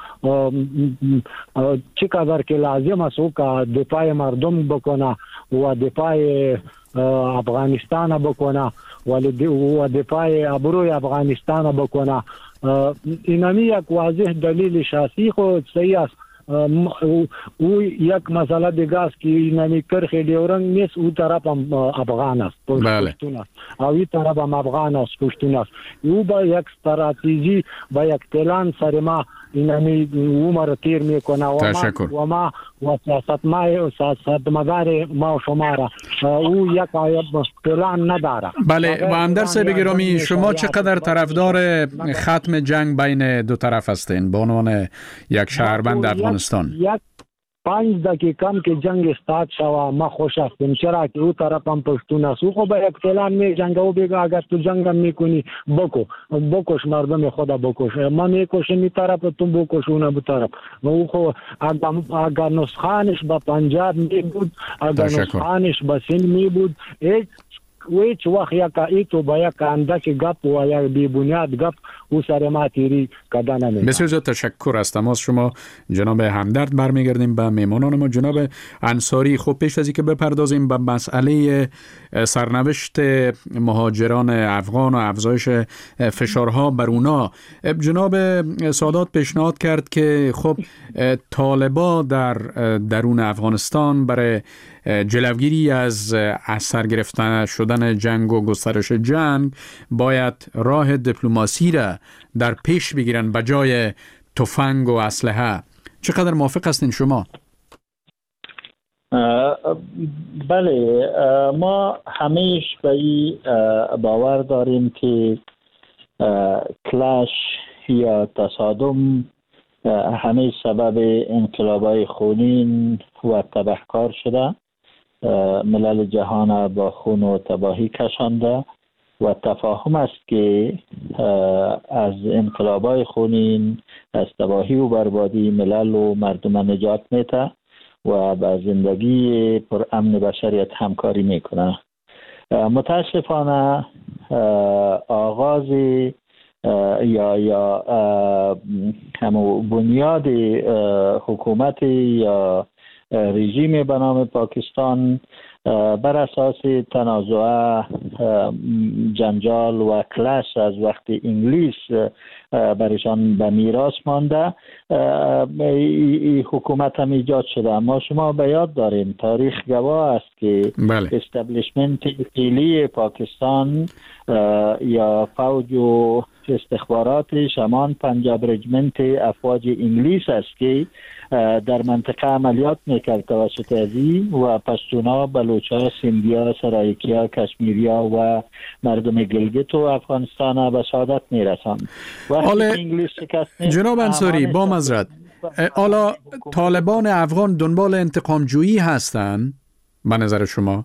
چقدر که لازم است او که دفاع مردم بکنه و دفاع افغانستان بکنه و دفاع ابروی افغانستان بکنه. اینمی یک واضح دلیل شخصی خود صحیح است. او یک مسئله دیگه است که اینمی کرخ دیورنگ نیست، او طرف هم افغان است، پشتون است، او این طرف هم افغان است، پشتون است. او با یک استراتژی با یک پلان سر ما اینمی او ما را تیر میکنه و ما و ما و سیاست ما سیاست مدار ما و شما را او یک پلان نداره. بله، و همدرد صاحب گرامی، شما چقدر طرفدار ختم جنگ بین دو طرف هستین به عنوان یک شهروند افغانستان؟ یک پنج دقیقه که جنگ استارت شوه ما خوش هستیم، چرا که او طرف هم پشتون است. او خب یک پلان می جنگ او بگه اگر تو جنگ میکنی بکو بکش مردم خدا بکش، ما میکشیم این طرف تو بکش اون به طرف. او خب اگر نسخانش با پنجاب می بود، اگر نسخانش با سند می بود، هیچ ویچ وقت یک ایتو با یک اندک گپ و یک بی بنیاد گپ او سر ما تیری کدا نمیده. بسیار زیاد تشکر از تماس شما جناب همدرد. برمیگردیم به میمانان ما. جناب انصاری، خب پیش از اینکه بپردازیم به مسئله سرنوشت مهاجران افغان و افزایش فشارها بر اونا، جناب سادات پیشنهاد کرد که خب طالبا در درون افغانستان برای جلوگیری از از سر گرفتن شدن جنگ و گسترش جنگ باید راه دیپلماسی را در پیش بگیرن به جای تفنگ و اسلحه. چقدر موافق هستین شما؟ بله، ما همیشه به این باور داریم که کلاش یا تصادم همه سبب انقلاب‌های خونین و تبهکار شده، ملل جهان با خون و تباهی کشانده و تفاهم است که از انقلاب‌های خونین، از تباهی و بربادی ملل و مردم نجات میده و با زندگی پر امن بشریت همکاری میکنه. متاسفانه آغاز یا یا همو بنیاد حکومت یا رژیم به نام پاکستان بر اساس تنازع، جنجال و کلاش از وقت انگلیس برشان به میراث مانده، این حکومت هم ایجاد شده. اما شما به یاد داریم تاریخ گواه است که بله. استبلیشمنت فعلی پاکستان یا فوج و استخباراتش همان پنجاب رجمنت افواج انگلیس است که در منطقه عملیات میکرد توسط ازی و پشتونا، بلوچا، سندیا، سرایکیا، کشمیریا و مردم گلگت و افغانستان به شهادت میرساند. حالا جناب انصاری با معذرت، حالا طالبان افغان دنبال انتقام جویی هستند به نظر شما؟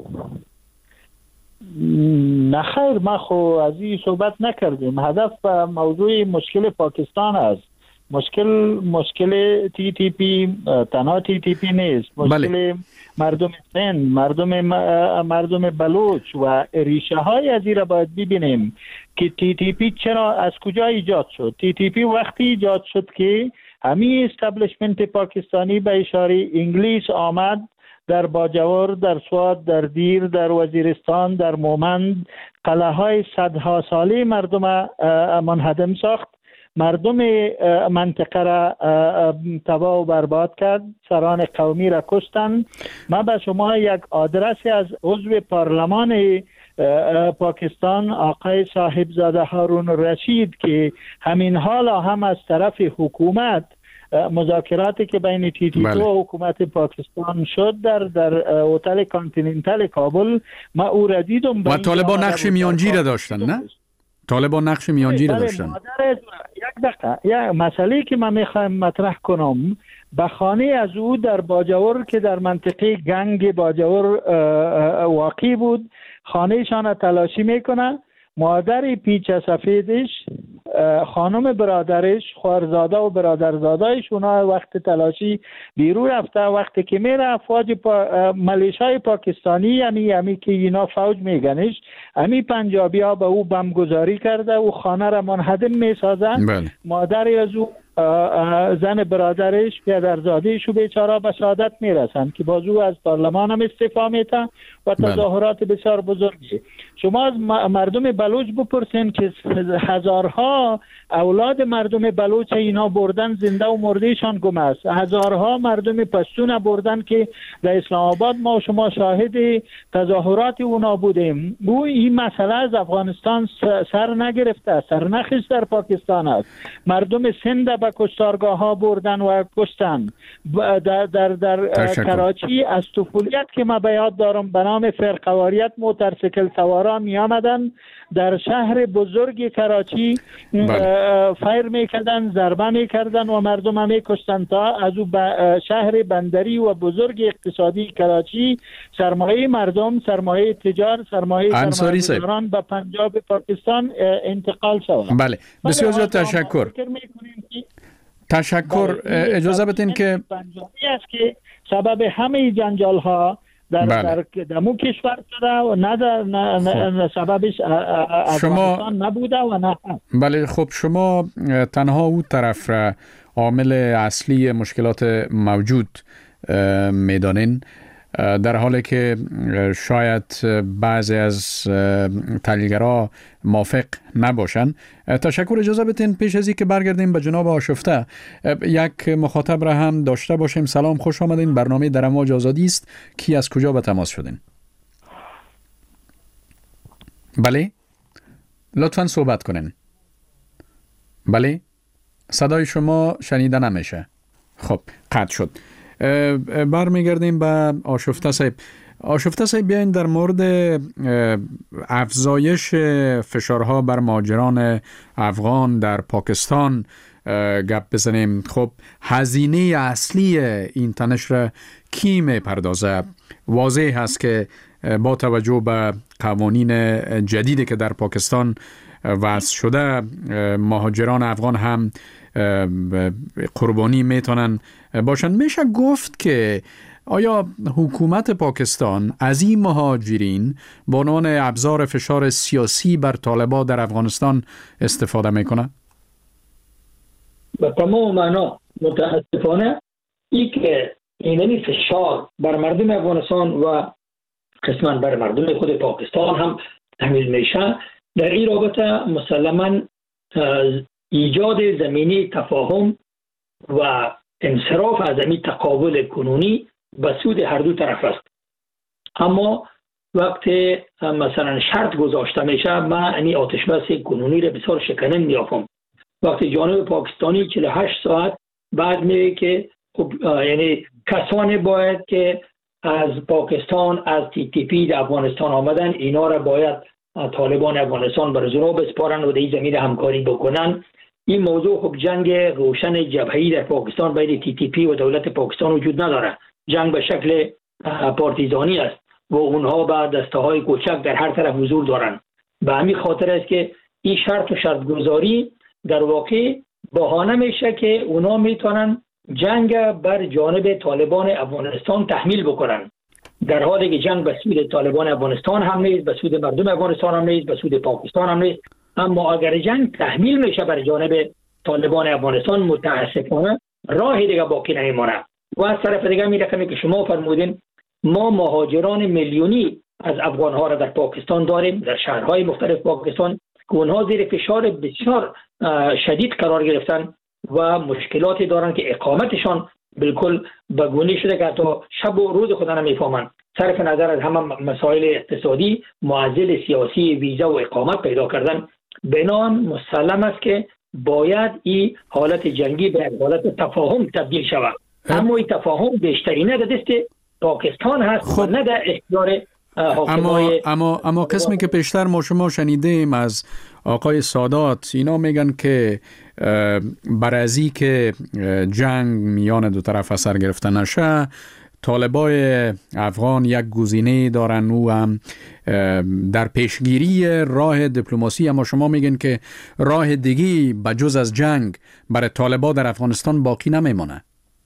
نخیر، ما خو از این صحبت نکردیم. هدف موضوع مشکل پاکستان است. مشکل مشکل تی تی پی تنها تی تی پی نیست. مشکل بله. مردم سند، مردم مردم بلوچ و ریشه های از این را باید ببینیم که تی تی پی چرا از کجا ایجاد شد. تی تی پی وقتی ایجاد شد که همین استبلیشمنت پاکستانی به اشاره انگلیس آمد در باجور، در سوات، در دیر، در وزیرستان، در مومند قلعه های صدها ساله مردم منهدم ساخت، مردم منطقه را تباه و برباد کرد، سران قومی را کشتند. ما به شما یک آدرس از عضو پارلمان پاکستان آقای صاحبزاده هارون رشید که همین حالا هم از طرف حکومت مذاکراتی که بین تی تی بله. و حکومت پاکستان شد در در هتل کانتیننتال کابل، ما او را دیدم. و طالبان نقش میانجی را داشتن، نه؟ طالبان نقش میانجی را داشتن. یک دقیقه، یک مسئله که من میخوایم مطرح کنم، به خانه از او در باجور که در منطقه گنگ باجور واقع بود، خانهشان را تلاشی میکنه. مادر پیچ سفیدش، خانم برادرش، خواهرزاده و برادرزادهش، اونا وقت تلاشی بیرون رفته. وقتی که میره افواج پا... ملیشای پاکستانی، یعنی همی که اینا فوج میگنش، همی پنجابی ها به او بمگذاری کرده و خانه را منهدم میسازن. بله. مادر از او زن برادرش، پدرزادهش و بیچاره به شهادت میرسن که بازو از پارلمان هم استعفا میتن و تظاهرات بسیار بزرگی. شما از مردم بلوچ بپرسین که هزارها اولاد مردم بلوچ اینا بردن، زنده و مردهشان گم است. هزارها مردم پشتون بردن که در اسلام آباد ما شما شاهد تظاهرات اونا بودیم. او این مسئله از افغانستان سر نگرفته، سر نخست در پاکستان است. مردم سند به کشتارگاه ها بردن و کشتن. در در, در کراچی از طفولیت که ما به یاد دارم به نام فرقواریت موتورسیکل سوارا می آمدن در شهر بزرگ کراچی فایر میکردن، ضربه میکردن و مردم هم میکشتن تا از او شهر بندری و بزرگ اقتصادی کراچی سرمایه مردم، سرمایه تجار، سرمایه سرمایه‌گذاران به پنجاب پاکستان انتقال شد. بله، بسیار زیاد تشکر. تشکر. اجازه بدین که پنجابی است که سبب همه جنجال ها در بله. در دمو کشور شده و نه در نه, نه سببش افغانستان نبوده و نه. بله، خب شما تنها او طرف را عامل اصلی مشکلات موجود میدانین، در حالی که شاید بعضی از تحلیلگرها موافق نباشن. تشکر. اجازه بدین پیش از این که برگردیم به جناب آشفته یک مخاطب را هم داشته باشیم. سلام، خوش آمدین. برنامه در امواج آزادی است. کی از کجا به تماس شدین؟ بله، لطفاً صحبت کنین. بله، صدای شما شنیده نمیشه. خب قطع شد. برمیگردیم به آشفته صاحب. آشفته صاحب، بیاین در مورد افزایش فشارها بر مهاجران افغان در پاکستان گپ بزنیم. خب هزینه اصلی این تنش را کی میپردازه؟ واضح هست که با توجه به قوانین جدیدی که در پاکستان وضع شده، مهاجران افغان هم قربانی میتونن باشن. میشه گفت که آیا حکومت پاکستان از این مهاجرین به عنوان ابزار فشار سیاسی بر طالبان در افغانستان استفاده میکنه؟ به تمام معنا متاسفانه این که اینمی فشار بر مردم افغانستان و قسما بر مردم خود پاکستان هم تحمیل میشه، در این رابطه مسلما ایجاد زمینه تفاهم و انصراف از این تقابل کنونی به سود هر دو طرف است. اما وقتی مثلا شرط گذاشته میشه من این آتش بس کنونی را بسیار شکننده میافم. وقتی جانب پاکستانی چهل و هشت ساعت بعد میگه که خب یعنی کسانی باید که از پاکستان از تی تی پی در افغانستان آمدن اینا را باید طالبان افغانستان بر زنو بسپارن و در این زمین همکاری بکنن. این موضوع خب جنگ روشن جبهه‌ای در پاکستان بین تی تی پی و دولت پاکستان وجود نداره. جنگ به شکل پارتیزانی است و اونها با دسته‌های کوچک در هر طرف حضور دارند. به همین خاطر است که این شرط و شرط گذاری در واقع بهانه میشه که اونا میتونن جنگ بر جانب طالبان افغانستان تحمیل بکنن، در حالی که جنگ به سود طالبان افغانستان هم نیست، به سود مردم افغانستان هم نیست، به سود پاکستان هم نیست. اما اگر جنگ تحمیل میشه بر جانب طالبان افغانستان متاسفانه راه دیگه باقی نمیمونه. و از طرف دیگه می رقمی که شما فرمودین ما مهاجران میلیونی از افغان ها را در پاکستان داریم، در شهرهای مختلف پاکستان که اونها زیر فشار بسیار شدید قرار گرفتن و مشکلاتی دارن که اقامتشان بالکل بگونه شده که حتی شب و روز خود نمیفهمن. صرف نظر از همه مسائل اقتصادی، معضل سیاسی، ویزا و اقامت پیدا کردن، بنان مسلم است که باید این حالت جنگی به حالت تفاهم تبدیل شود. اما این تفاهم بیشترینه در دست پاکستان هست خب. و نه در اختیار اما اما اما قسمی که پیشتر ما شما شنیدیم از آقای سادات، اینا میگن که برای ازی که جنگ میان دو طرف اثر گرفته نشه، طالبای افغان یک گزینه دارن و هم در پیشگیری راه دیپلماسی، اما شما میگن که راه دیگی بجز از جنگ برای طالبا در افغانستان باقی نمیمونه.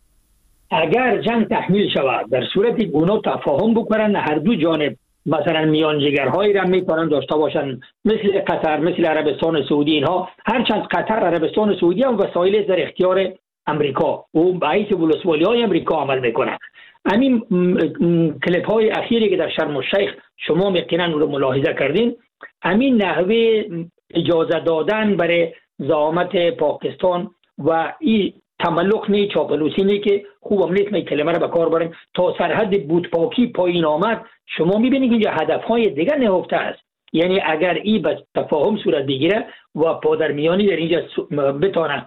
اگر جنگ تحمیل شود، در صورتی اونا تفاهم بکنن هر دو جانب، مثلا میانجیگرهایی را میتونن داشته باشن مثل قطر، مثل عربستان سعودی، اینها هرچند قطر، عربستان سعودی هم وسایل در اختیار امریکا و باعث ولسوالی های امریکا عمل میکنه. همین کلیپ های اخیری که در شرم الشیخ شما یقینا رو ملاحظه کردین، همین نحوه اجازه دادن برای زعامت پاکستان و این تملق نی چاپلوسی نی که خوب هم نیست می کلمه را بکار بریم تا سرحد بودپاکی پایین آمد، شما میبینید اینجا هدفهای دیگر نهفته است. یعنی اگر این به تفاهم صورت بگیره و پادرمیانی در اینجا بتانه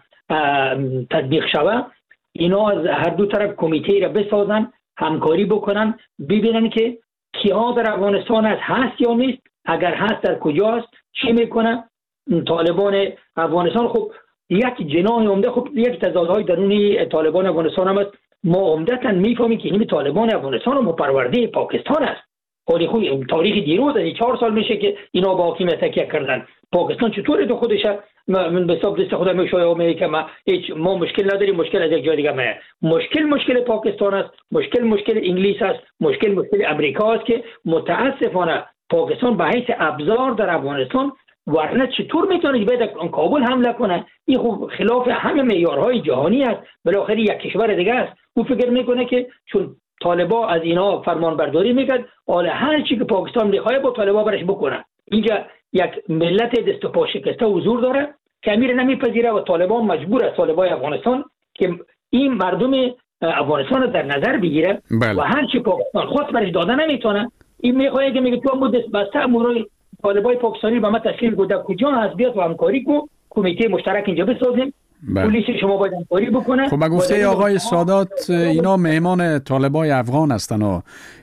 تطبیق شود، اینا از هر دو طرف کمیته را بسازن، همکاری بکنن، ببینن که کیا در افغانستان است، هست یا نیست، اگر هست در کجاست، چی میکنه. طالبان افغانستان خب یک جناح عمده، خب یک تضادهای درونی طالبان افغانستان هم است. ما عمدتا میفهمیم که این طالبان افغانستان و پرورده پاکستان است. خودی خوی تاریخ دیروز از چهار سال میشه که اینا با حاکمیت تکیه کردن. پاکستان چطوره تو خودش من به حساب دست خودم میشویه و میگه که ما هیچ ما مشکل نداریم، مشکل از یک جای دیگه میاد. مشکل مشکل پاکستان است، مشکل مشکل انگلیس است، مشکل مشکل امریکا است که متاسفانه پاکستان به حیث ابزار در افغانستان، ورنه چطور میتونه به کابل حمله کنه؟ این خب خلاف همه معیارهای جهانی است. بالاخره یک کشور دیگه است. او فکر میکنه که چون طالبا از اینا فرمان برداری میکرد، حالا هر چی که پاکستان میخواد با طالبا برش بکنه. اینجا یک ملت دست و پا شکسته حضور داره که امیر نمیپذیره و طالبان مجبور است، طالبای افغانستان، که این مردم افغانستان رو در نظر بگیره. بله. و هر چی پاکستان خود برش داده نمیتونه. این میخواد که میگه تو هم دست بسته امورای طالبای پاکستانی به ما تسلیم کنه، کجا هست بیاد و همکاری کو، کمیته مشترک اینجا بسازیم. پلیس شما باید همکاری بکنه. خب گفته آقای سادات اینا مهمان طالبای افغان هستن و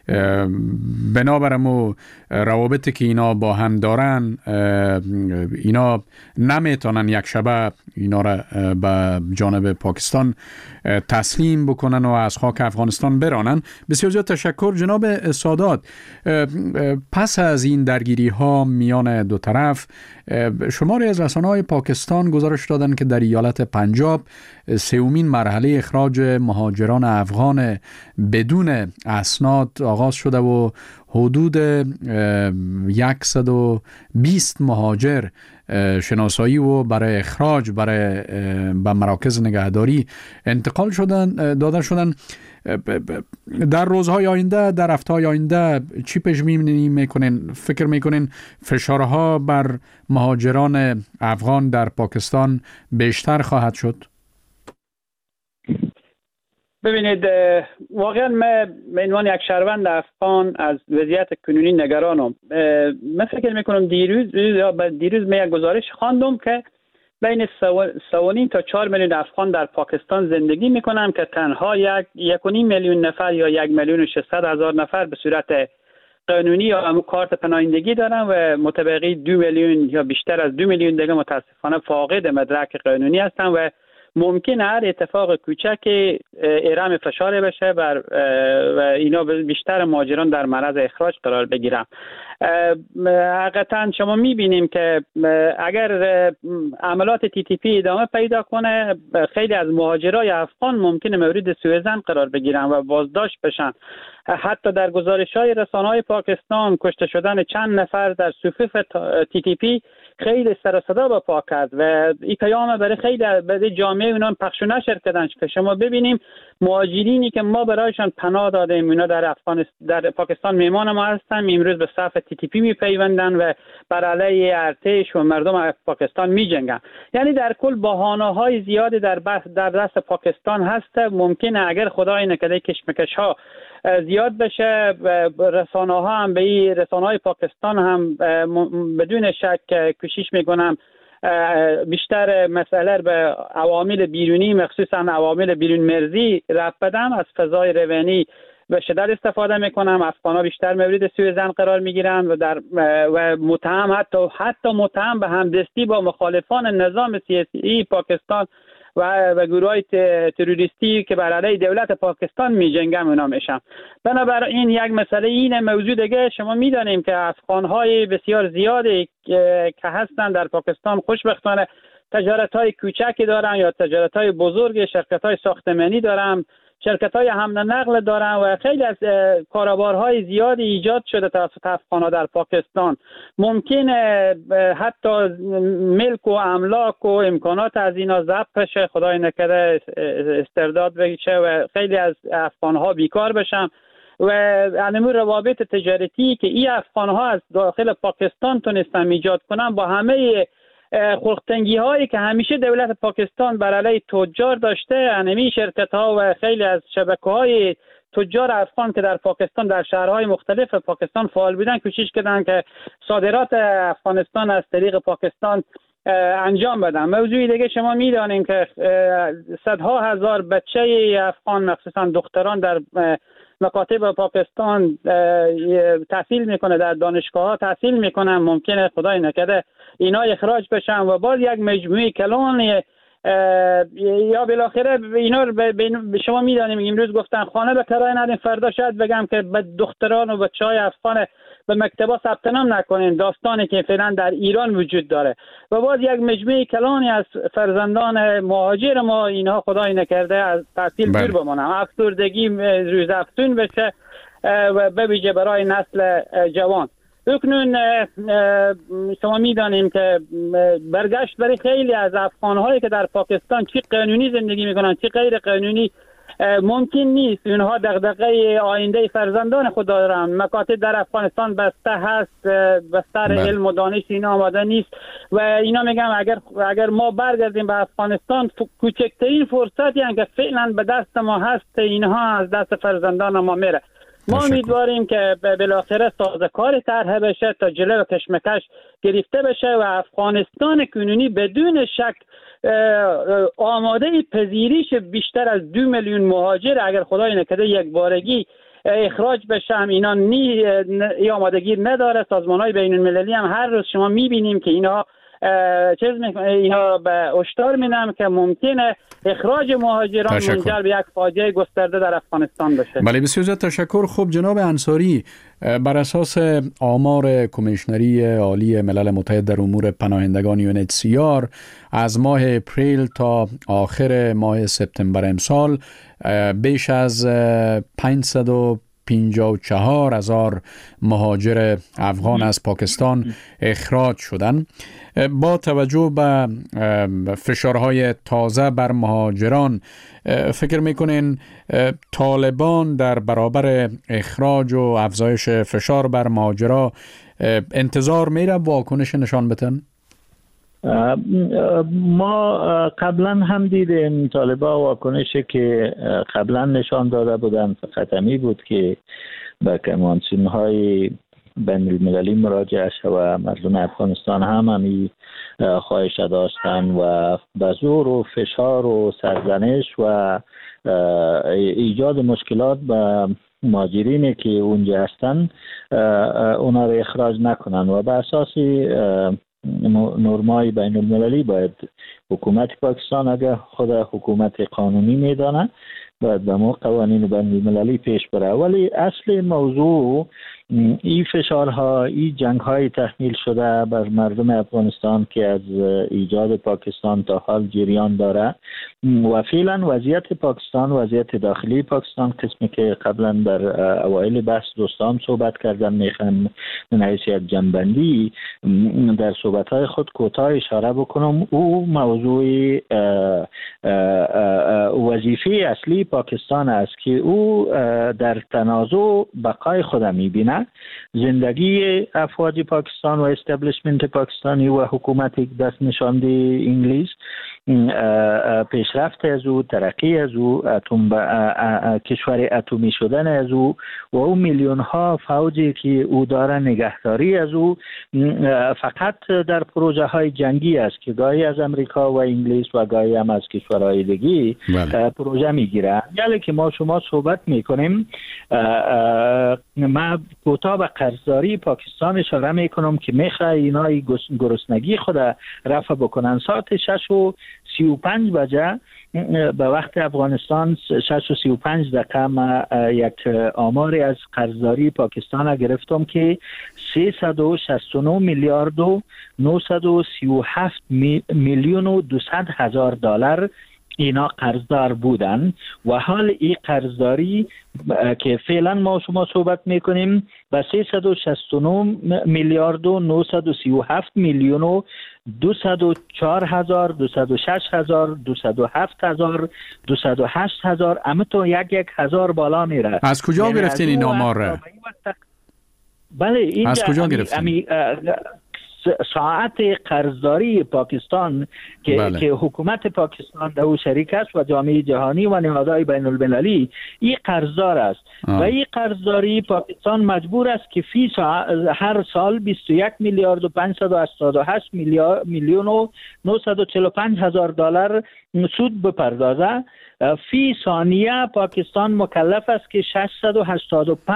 بنابراین روابطی که اینا با هم دارن، اینا نمیتونن یک شبه اینا را به جانب پاکستان تسلیم بکنن و از خاک افغانستان برانن. بسیار زیاد تشکر جناب سادات. پس از این درگیری ها میان دو طرف، شماری از رسانه‌های پاکستان گزارش دادن که در ایالت پنجاب سومین مرحله اخراج مهاجران افغان بدون اسناد آغاز شده و حدود صد و بیست مهاجر شناسایی و برای اخراج برای به مراکز نگهداری انتقال شدن داده شدن. در روزهای آینده، در هفته‌های آینده چی پیش بینی میکنین؟ فکر میکنین فشارها بر مهاجران افغان در پاکستان بیشتر خواهد شد؟ ببینید واقعا من به عنوان یک شهروند افغان از وضعیت کنونی نگرانم. من فکر میکنم دیروز یا دیروز من یک گزارش خواندم که بین سه و نیم تا چهار میلیون افغان در پاکستان زندگی میکنن که تنها یک یک و نیم میلیون نفر یا یک میلیون و ششصد هزار نفر به صورت قانونی یا هم کارت پناهندگی دارن و متبقی دو میلیون یا بیشتر از دو میلیون دیگه متاسفانه فاقد مدرک قانونی هستن و ممکن هر اتفاق کوچک اعلام فشار بشه بر و اینا بیشتر مهاجران در معرض اخراج قرار بگیرن. حقیقتا شما میبینیم که اگر عملات تی تی پی ادامه پیدا کنه خیلی از مهاجرای افغان ممکنه مورد سوء ظن قرار بگیرن و بازداشت بشن. حتی در گزارش‌های رسانه‌های پاکستان کشته شدن چند نفر در صفوف تی تی پی خیلی سر و صدا به پا کرد و این پیام برای خیلی برای جامعه اونان پخش و نشر کردن که شما ببینیم مهاجرینی که ما برایشان پناه دادیم اونا در افغانستان در پاکستان میهمان ما هستن، امروز به صف تی تی پی میپیوندن و بر علیه ارتش و مردم پاکستان میجنگن. یعنی در کل بهانه‌های زیادی در در دست پاکستان هست. ممکنه اگر خدای نکرده کشمکش‌ها زیاد بشه رسانه ها هم به این رسانه های پاکستان هم بدون شک کوشش میکنم بیشتر مسئله به عوامل بیرونی مخصوصا عوامل بیرون مرزی رفت بدم. از فضای روانی به شدت استفاده میکنم. افغان ها بیشتر مورد سوء ظن قرار میگیرن و در و متهم حتی حتی متهم به همدستی با مخالفان نظام سیاسی پاکستان و و گروه‌های تروریستی که بر علیه دولت پاکستان می‌جنگن اونا میشن. بنابراین یک مسئله این موضوع دیگه شما می‌دانیم که افغان‌های بسیار زیادی که هستن در پاکستان خوشبختانه تجارت‌های کوچکی دارن یا تجارت‌های بزرگ، شرکت‌های ساختمانی دارن، شرکت‌های حمل و نقل دارن و خیلی از کاروبارهای زیادی ایجاد شده توسط افغان‌ها در پاکستان. ممکن حتی ملک و املاک و امکانات از اینا ضبط بشه، خدای نکرده استرداد بشه و خیلی از افغان‌ها بیکار بشن و انمو روابط تجارتی که این افغان‌ها از داخل پاکستان تونستن ایجاد کنن با همه خلقتنگی هایی که همیشه دولت پاکستان بر علیه تجار داشته، انمی شرکت ها و خیلی از شبکه های تجار افغان که در پاکستان در شهرهای مختلف پاکستان فعال بودن کوشش کردن که صادرات افغانستان از طریق پاکستان انجام بدن. موضوعی دیگه شما میدانیم که صدها هزار بچه افغان مخصوصا دختران در مکاتب پاکستان تحصیل میکنه، در دانشگاه ها تحصیل میکنن، ممکنه خدای نکرده اینا اخراج بشن و باز یک مجموعه کلان یا بالاخره اینا به شما میدانیم امروز گفتن خانه به کرایه ندین، فردا شاید بگم که به دختران و بچهای افغان به مکتبا ثبت نام نکنین، داستانی که فعلا در ایران وجود داره و باز یک مجموعه کلانی از فرزندان مهاجر ما اینها خدای نکرده از تحصیل دور بمانن، افسردگی روز افزون بشه و به ویژه برای نسل جوان. اکنون شما میدانیم که برگشت برای خیلی از افغان‌هایی که در پاکستان چی قانونی زندگی میکنن چی غیر قانونی ممکن نیست. اونها دغدغه آینده فرزندان خود دارن. مکاتب در افغانستان بسته هست، بستر علم و دانش اینا آماده نیست و اینا میگم اگر اگر ما برگردیم به افغانستان کوچکترین فرصتی هم که فعلا به دست ما هست اینها از دست فرزندان ما میره. ما امیدواریم که بالاخره سازوکار طرح بشه تا جلو کشمکش گرفته بشه و افغانستان کنونی بدون شک آماده پذیرش بیشتر از دو میلیون مهاجر اگر خدای نکرده یک بارگی اخراج بشه هم اینا نی ای آمادگی نداره. سازمان‌های بین‌المللی هم هر روز شما می‌بینیم که اینا چیز میکنه، اینا به هشدار میدم که ممکنه اخراج مهاجران منجر به یک فاجعه گسترده در افغانستان بشه. بله بسیار زیاد تشکر. خب جناب انصاری، بر اساس آمار کمیشنری عالی ملل متحد در امور پناهندگان یو ان اچ سی آر از ماه اپریل تا آخر ماه سپتامبر امسال بیش از پانصد و پنجاه و چهار هزار مهاجر افغان از پاکستان اخراج شدند. با توجه به فشارهای تازه بر مهاجران فکر میکنین طالبان در برابر اخراج و افزایش فشار بر مهاجران انتظار میره واکنش نشان بدن؟ ما قبلا هم دیدیم طالبان واکنشی که قبلا نشان داده بودن فقط همی بود که به کنوانسیون های بین المللی مراجعه شود. مردم افغانستان هم همی خواهش داشتن و به زور و فشار و سرزنش و ایجاد مشکلات به مهاجرینی که اونجا هستن اونا رو اخراج نکنن و به اساس نرمای بین المللی باید حکومت پاکستان اگر خود حکومت قانونی میدانه باید به مو قوانین بین المللی پیش بره. ولی اصل موضوع این فشارها، این جنگ های تحمیل شده بر مردم افغانستان که از ایجاد پاکستان تا حال جریان داره و فعلا وضعیت پاکستان، وضعیت داخلی پاکستان، قسمی که قبلا در اوایل بحث دوستان صحبت کردن میخوام من حیثیت جنبندی در صحبت های خود کوتاه اشاره بکنم. او موضوع وظیفه اصلی پاکستان است که او در تنازع بقای خود میبینه. زندگی افواج پاکستان و استبلیشمنت پاکستانی و حکومت دست نشانده انگلیس، پیشرفت از او، ترقی از او، اتم کشور اتمی شدن از او و او میلیون ها فوجی که او داره نگهداری از او فقط در پروژه های جنگی است که گاهی از امریکا و انگلیس و گاهی هم از کشورهای دیگه پروژه میگیره. یعنی که ما شما صحبت میکنیم، ما کوتاه به قرضداری پاکستان اشاره میکنم که میخواه اینای گرسنگی خود رفع بکنن. ساعت شش و سی و پنج بجه به وقت افغانستان، شش و سی و پنج دقیقه ما یک آماری از قرضداری پاکستان گرفتم که سیصد و شصت و نه میلیارد و نهصد و سی و هفت میلیون و دویست هزار دلار اینا قرضدار بودن و حال این قرضداری که فعلا ما شما صحبت میکنیم به سیصد و شصت و نه میلیارد و نهصد و سی و هفت میلیون و دویست و چهار هزار، دویست و شش هزار، دویست و هفت هزار، دویست و هشت هزار، اما تو یک یک هزار بالا میره. از کجا یعنی گرفتین این آمار؟ بله اینجا از کجا گرفتین؟ ساعت قرضداری پاکستان که, بله. که حکومت پاکستان در او شریک است و جامعه جهانی و نهادهای بین المللی این قرضدار است آه. و این قرضداری پاکستان مجبور است که فی هر سال بیست و یک میلیارد و پانصد و هشتاد و هشت میلیون و نهصد و چهل و پنج هزار دلار سود بپردازه. فی ثانیه پاکستان مکلف است که ششصد و هشتاد و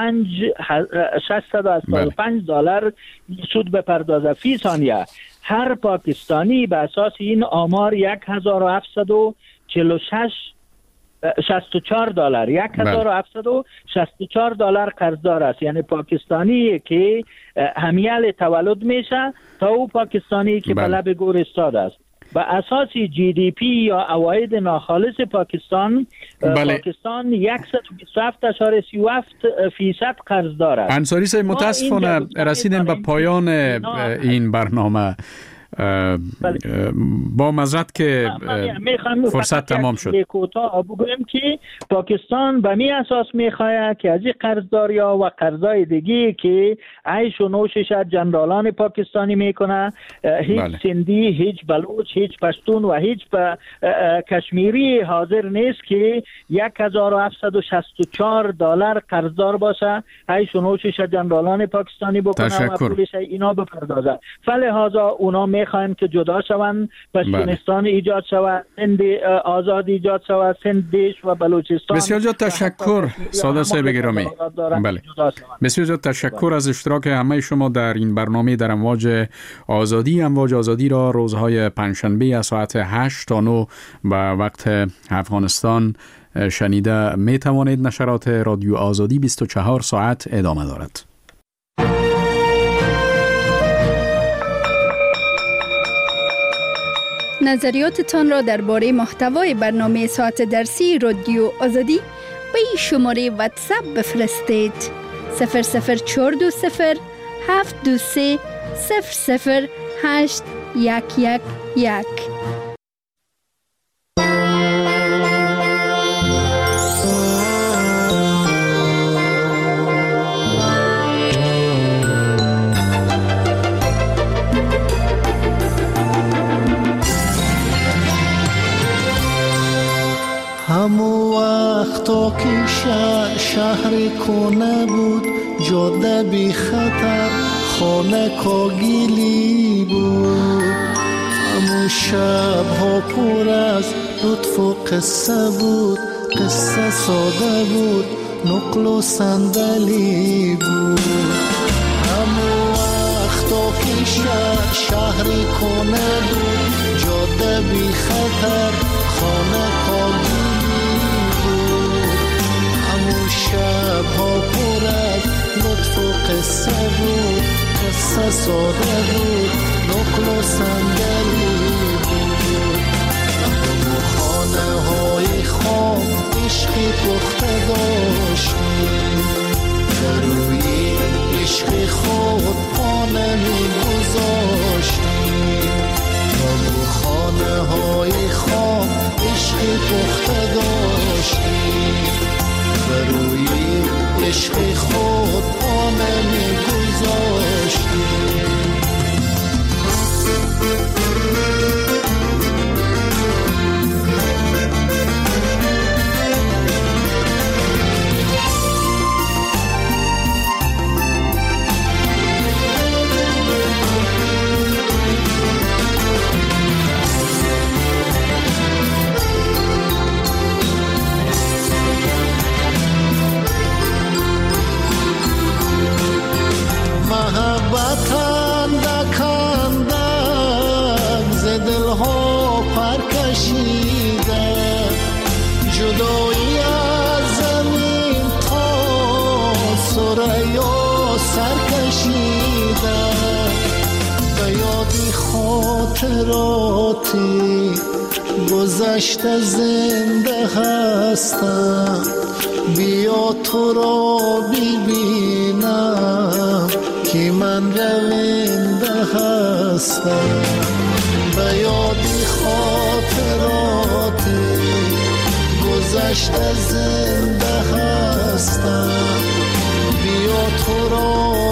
پنج دلار سود بپردازه فی ثانیه. هر پاکستانی به اساس این آمار یک هزار و هفتصد و چهل و شش شصت و چهار دلار یک هزار و هفتصد و شصت و چهار دلار قرضدار است. یعنی پاکستانی که همیل تولد میشه تا او پاکستانی که به لب گور ایستاده است. به اساس جی دی پی یا عواید ناخالص پاکستان، بله. پاکستان صد و بیست و هفت اشاره سی و هفت فیصد قرض دارد. انصاری صاحب متاسفانه رسیدیم به پایان این برنامه. بله. با معذرت که فرصت تمام شد. کوتاه بگویم که پاکستان به می اساس میخواهد که از این قرضداریا و قرضای دیگه که عیش و نوشش جنرالان پاکستانی میکنه، هیچ بله. سندی، هیچ بلوچ، هیچ پشتون و هیچ کشمیری حاضر نیست که یک هزار و هفتصد و شصت و چهار دلار قرضدار باشه، عیش و نوشش جنرالان پاکستانی بکنه تشکر. و پولش اینا بپردازه. فلهذا اونا میخوایم که جدا شوند، پشتونستان بله. ایجاد شود، سند آزاد ایجاد شود، سند دیش و بلوچستان. بسیار زیاد تشکر ساده صاحب گرامی. بله. بسیار زیاد تشکر از اشتراک همه شما در این برنامه در امواج آزادی. امواج آزادی را روزهای پنجشنبه از ساعت هشت تا نه به وقت افغانستان شنیده می توانید. نشرات رادیو آزادی بیست و چهار ساعت ادامه دارد. نظریاتتان را درباره محتوای برنامه ساعت درسی رادیو آزادی به این شماره واتساپ بفرستید: صفر صفر چهار دو صفر هفت دو سه صفر صفر هشت یک یک یک. وقتا که شهر, شهر کنه بود، جاده بی خطر، خانه کاگیلی بود. همون شب ها پر از لطف و قصه بود، قصه ساده بود، نقل و صندلی بود. همون وقتا که شهر, شهر کنه بود، جاده بی خطر، خانه کاگیلی بود. همون شب ها پر از لطف و قصه بود، قصه ساده بود، نقل و صندلی بود. همون خانه های خام عشقی پخته داشتیم، در روی عشق خود پا نمی گذاشتیم. همون خانه های خام عشقی پخته داشتیم، در روی عشق خود پا نمی گذاشتیم. محبت اندک اندک ز دلها پر کشیده، جدایی از زمین تا ثریا سر کشیده. به یادی خاطراتی گذشته زنده هستم، بیا تو را ببینم که من رونده هستم. به یادی خاطراتی گذشته زنده هستم، بیا تو را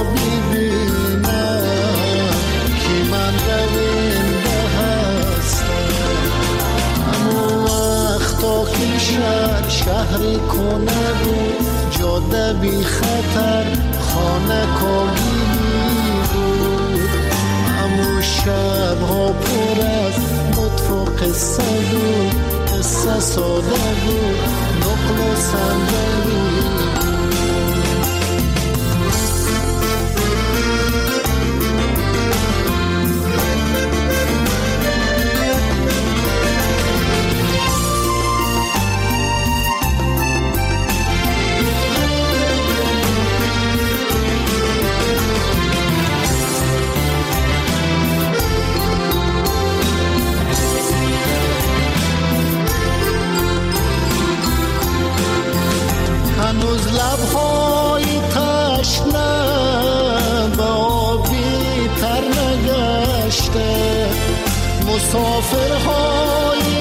ببینم که من رونده هستم. همون وقتا که شهر شهر کنه بود، جاده بی خطر، خانه کاگیلی بود. همون شب ها پر از لطف و قصه بود، قصه ساده بود، نقل و صندلی هنوز لبهای تشنه به آبی تر نگشته، مسافرهای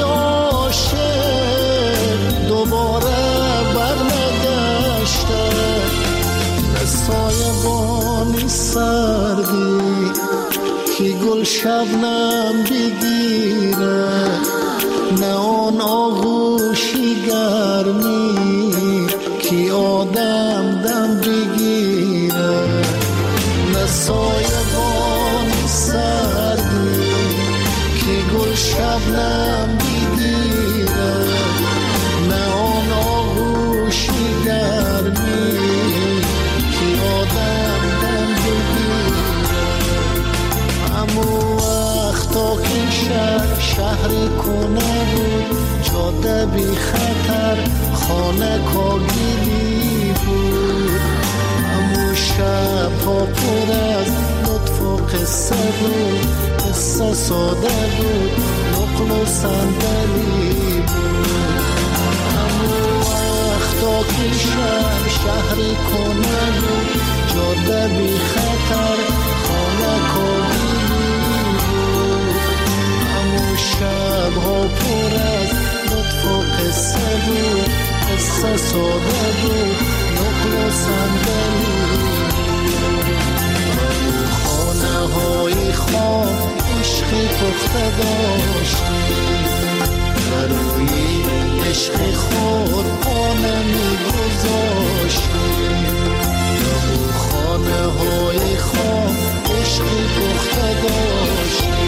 عاشق دوباره بر نگشته. به سایبانی سردی که گل شبنم بگیره، نه آن آغوشی گرمی که آدم دم بگیره. نه سایبانی سردی که گل شبنم بگیره، نه آن آغوشی گرمی که آدم دم بگیره. همون وقتا که شهر شهر کنه بود، جاده بی خطر، خانه کاگیلی بود. همون شب ها پر از لطف و قصه بود، قصه ساده بود، نقل و صندلی بود. همون وقتا که شهر شهر کنه بود، جاده بی خطر، خانه کاگیلی بود. همون شب ها پر از لطف و قصه بود، قصه ساده بود، نقل و صندلی بود. خانه های خام عشقی پخته داشتیم، در روی عشق خود پا نمیگذاشتیم در خانه های خواب عشق پخته داشتیم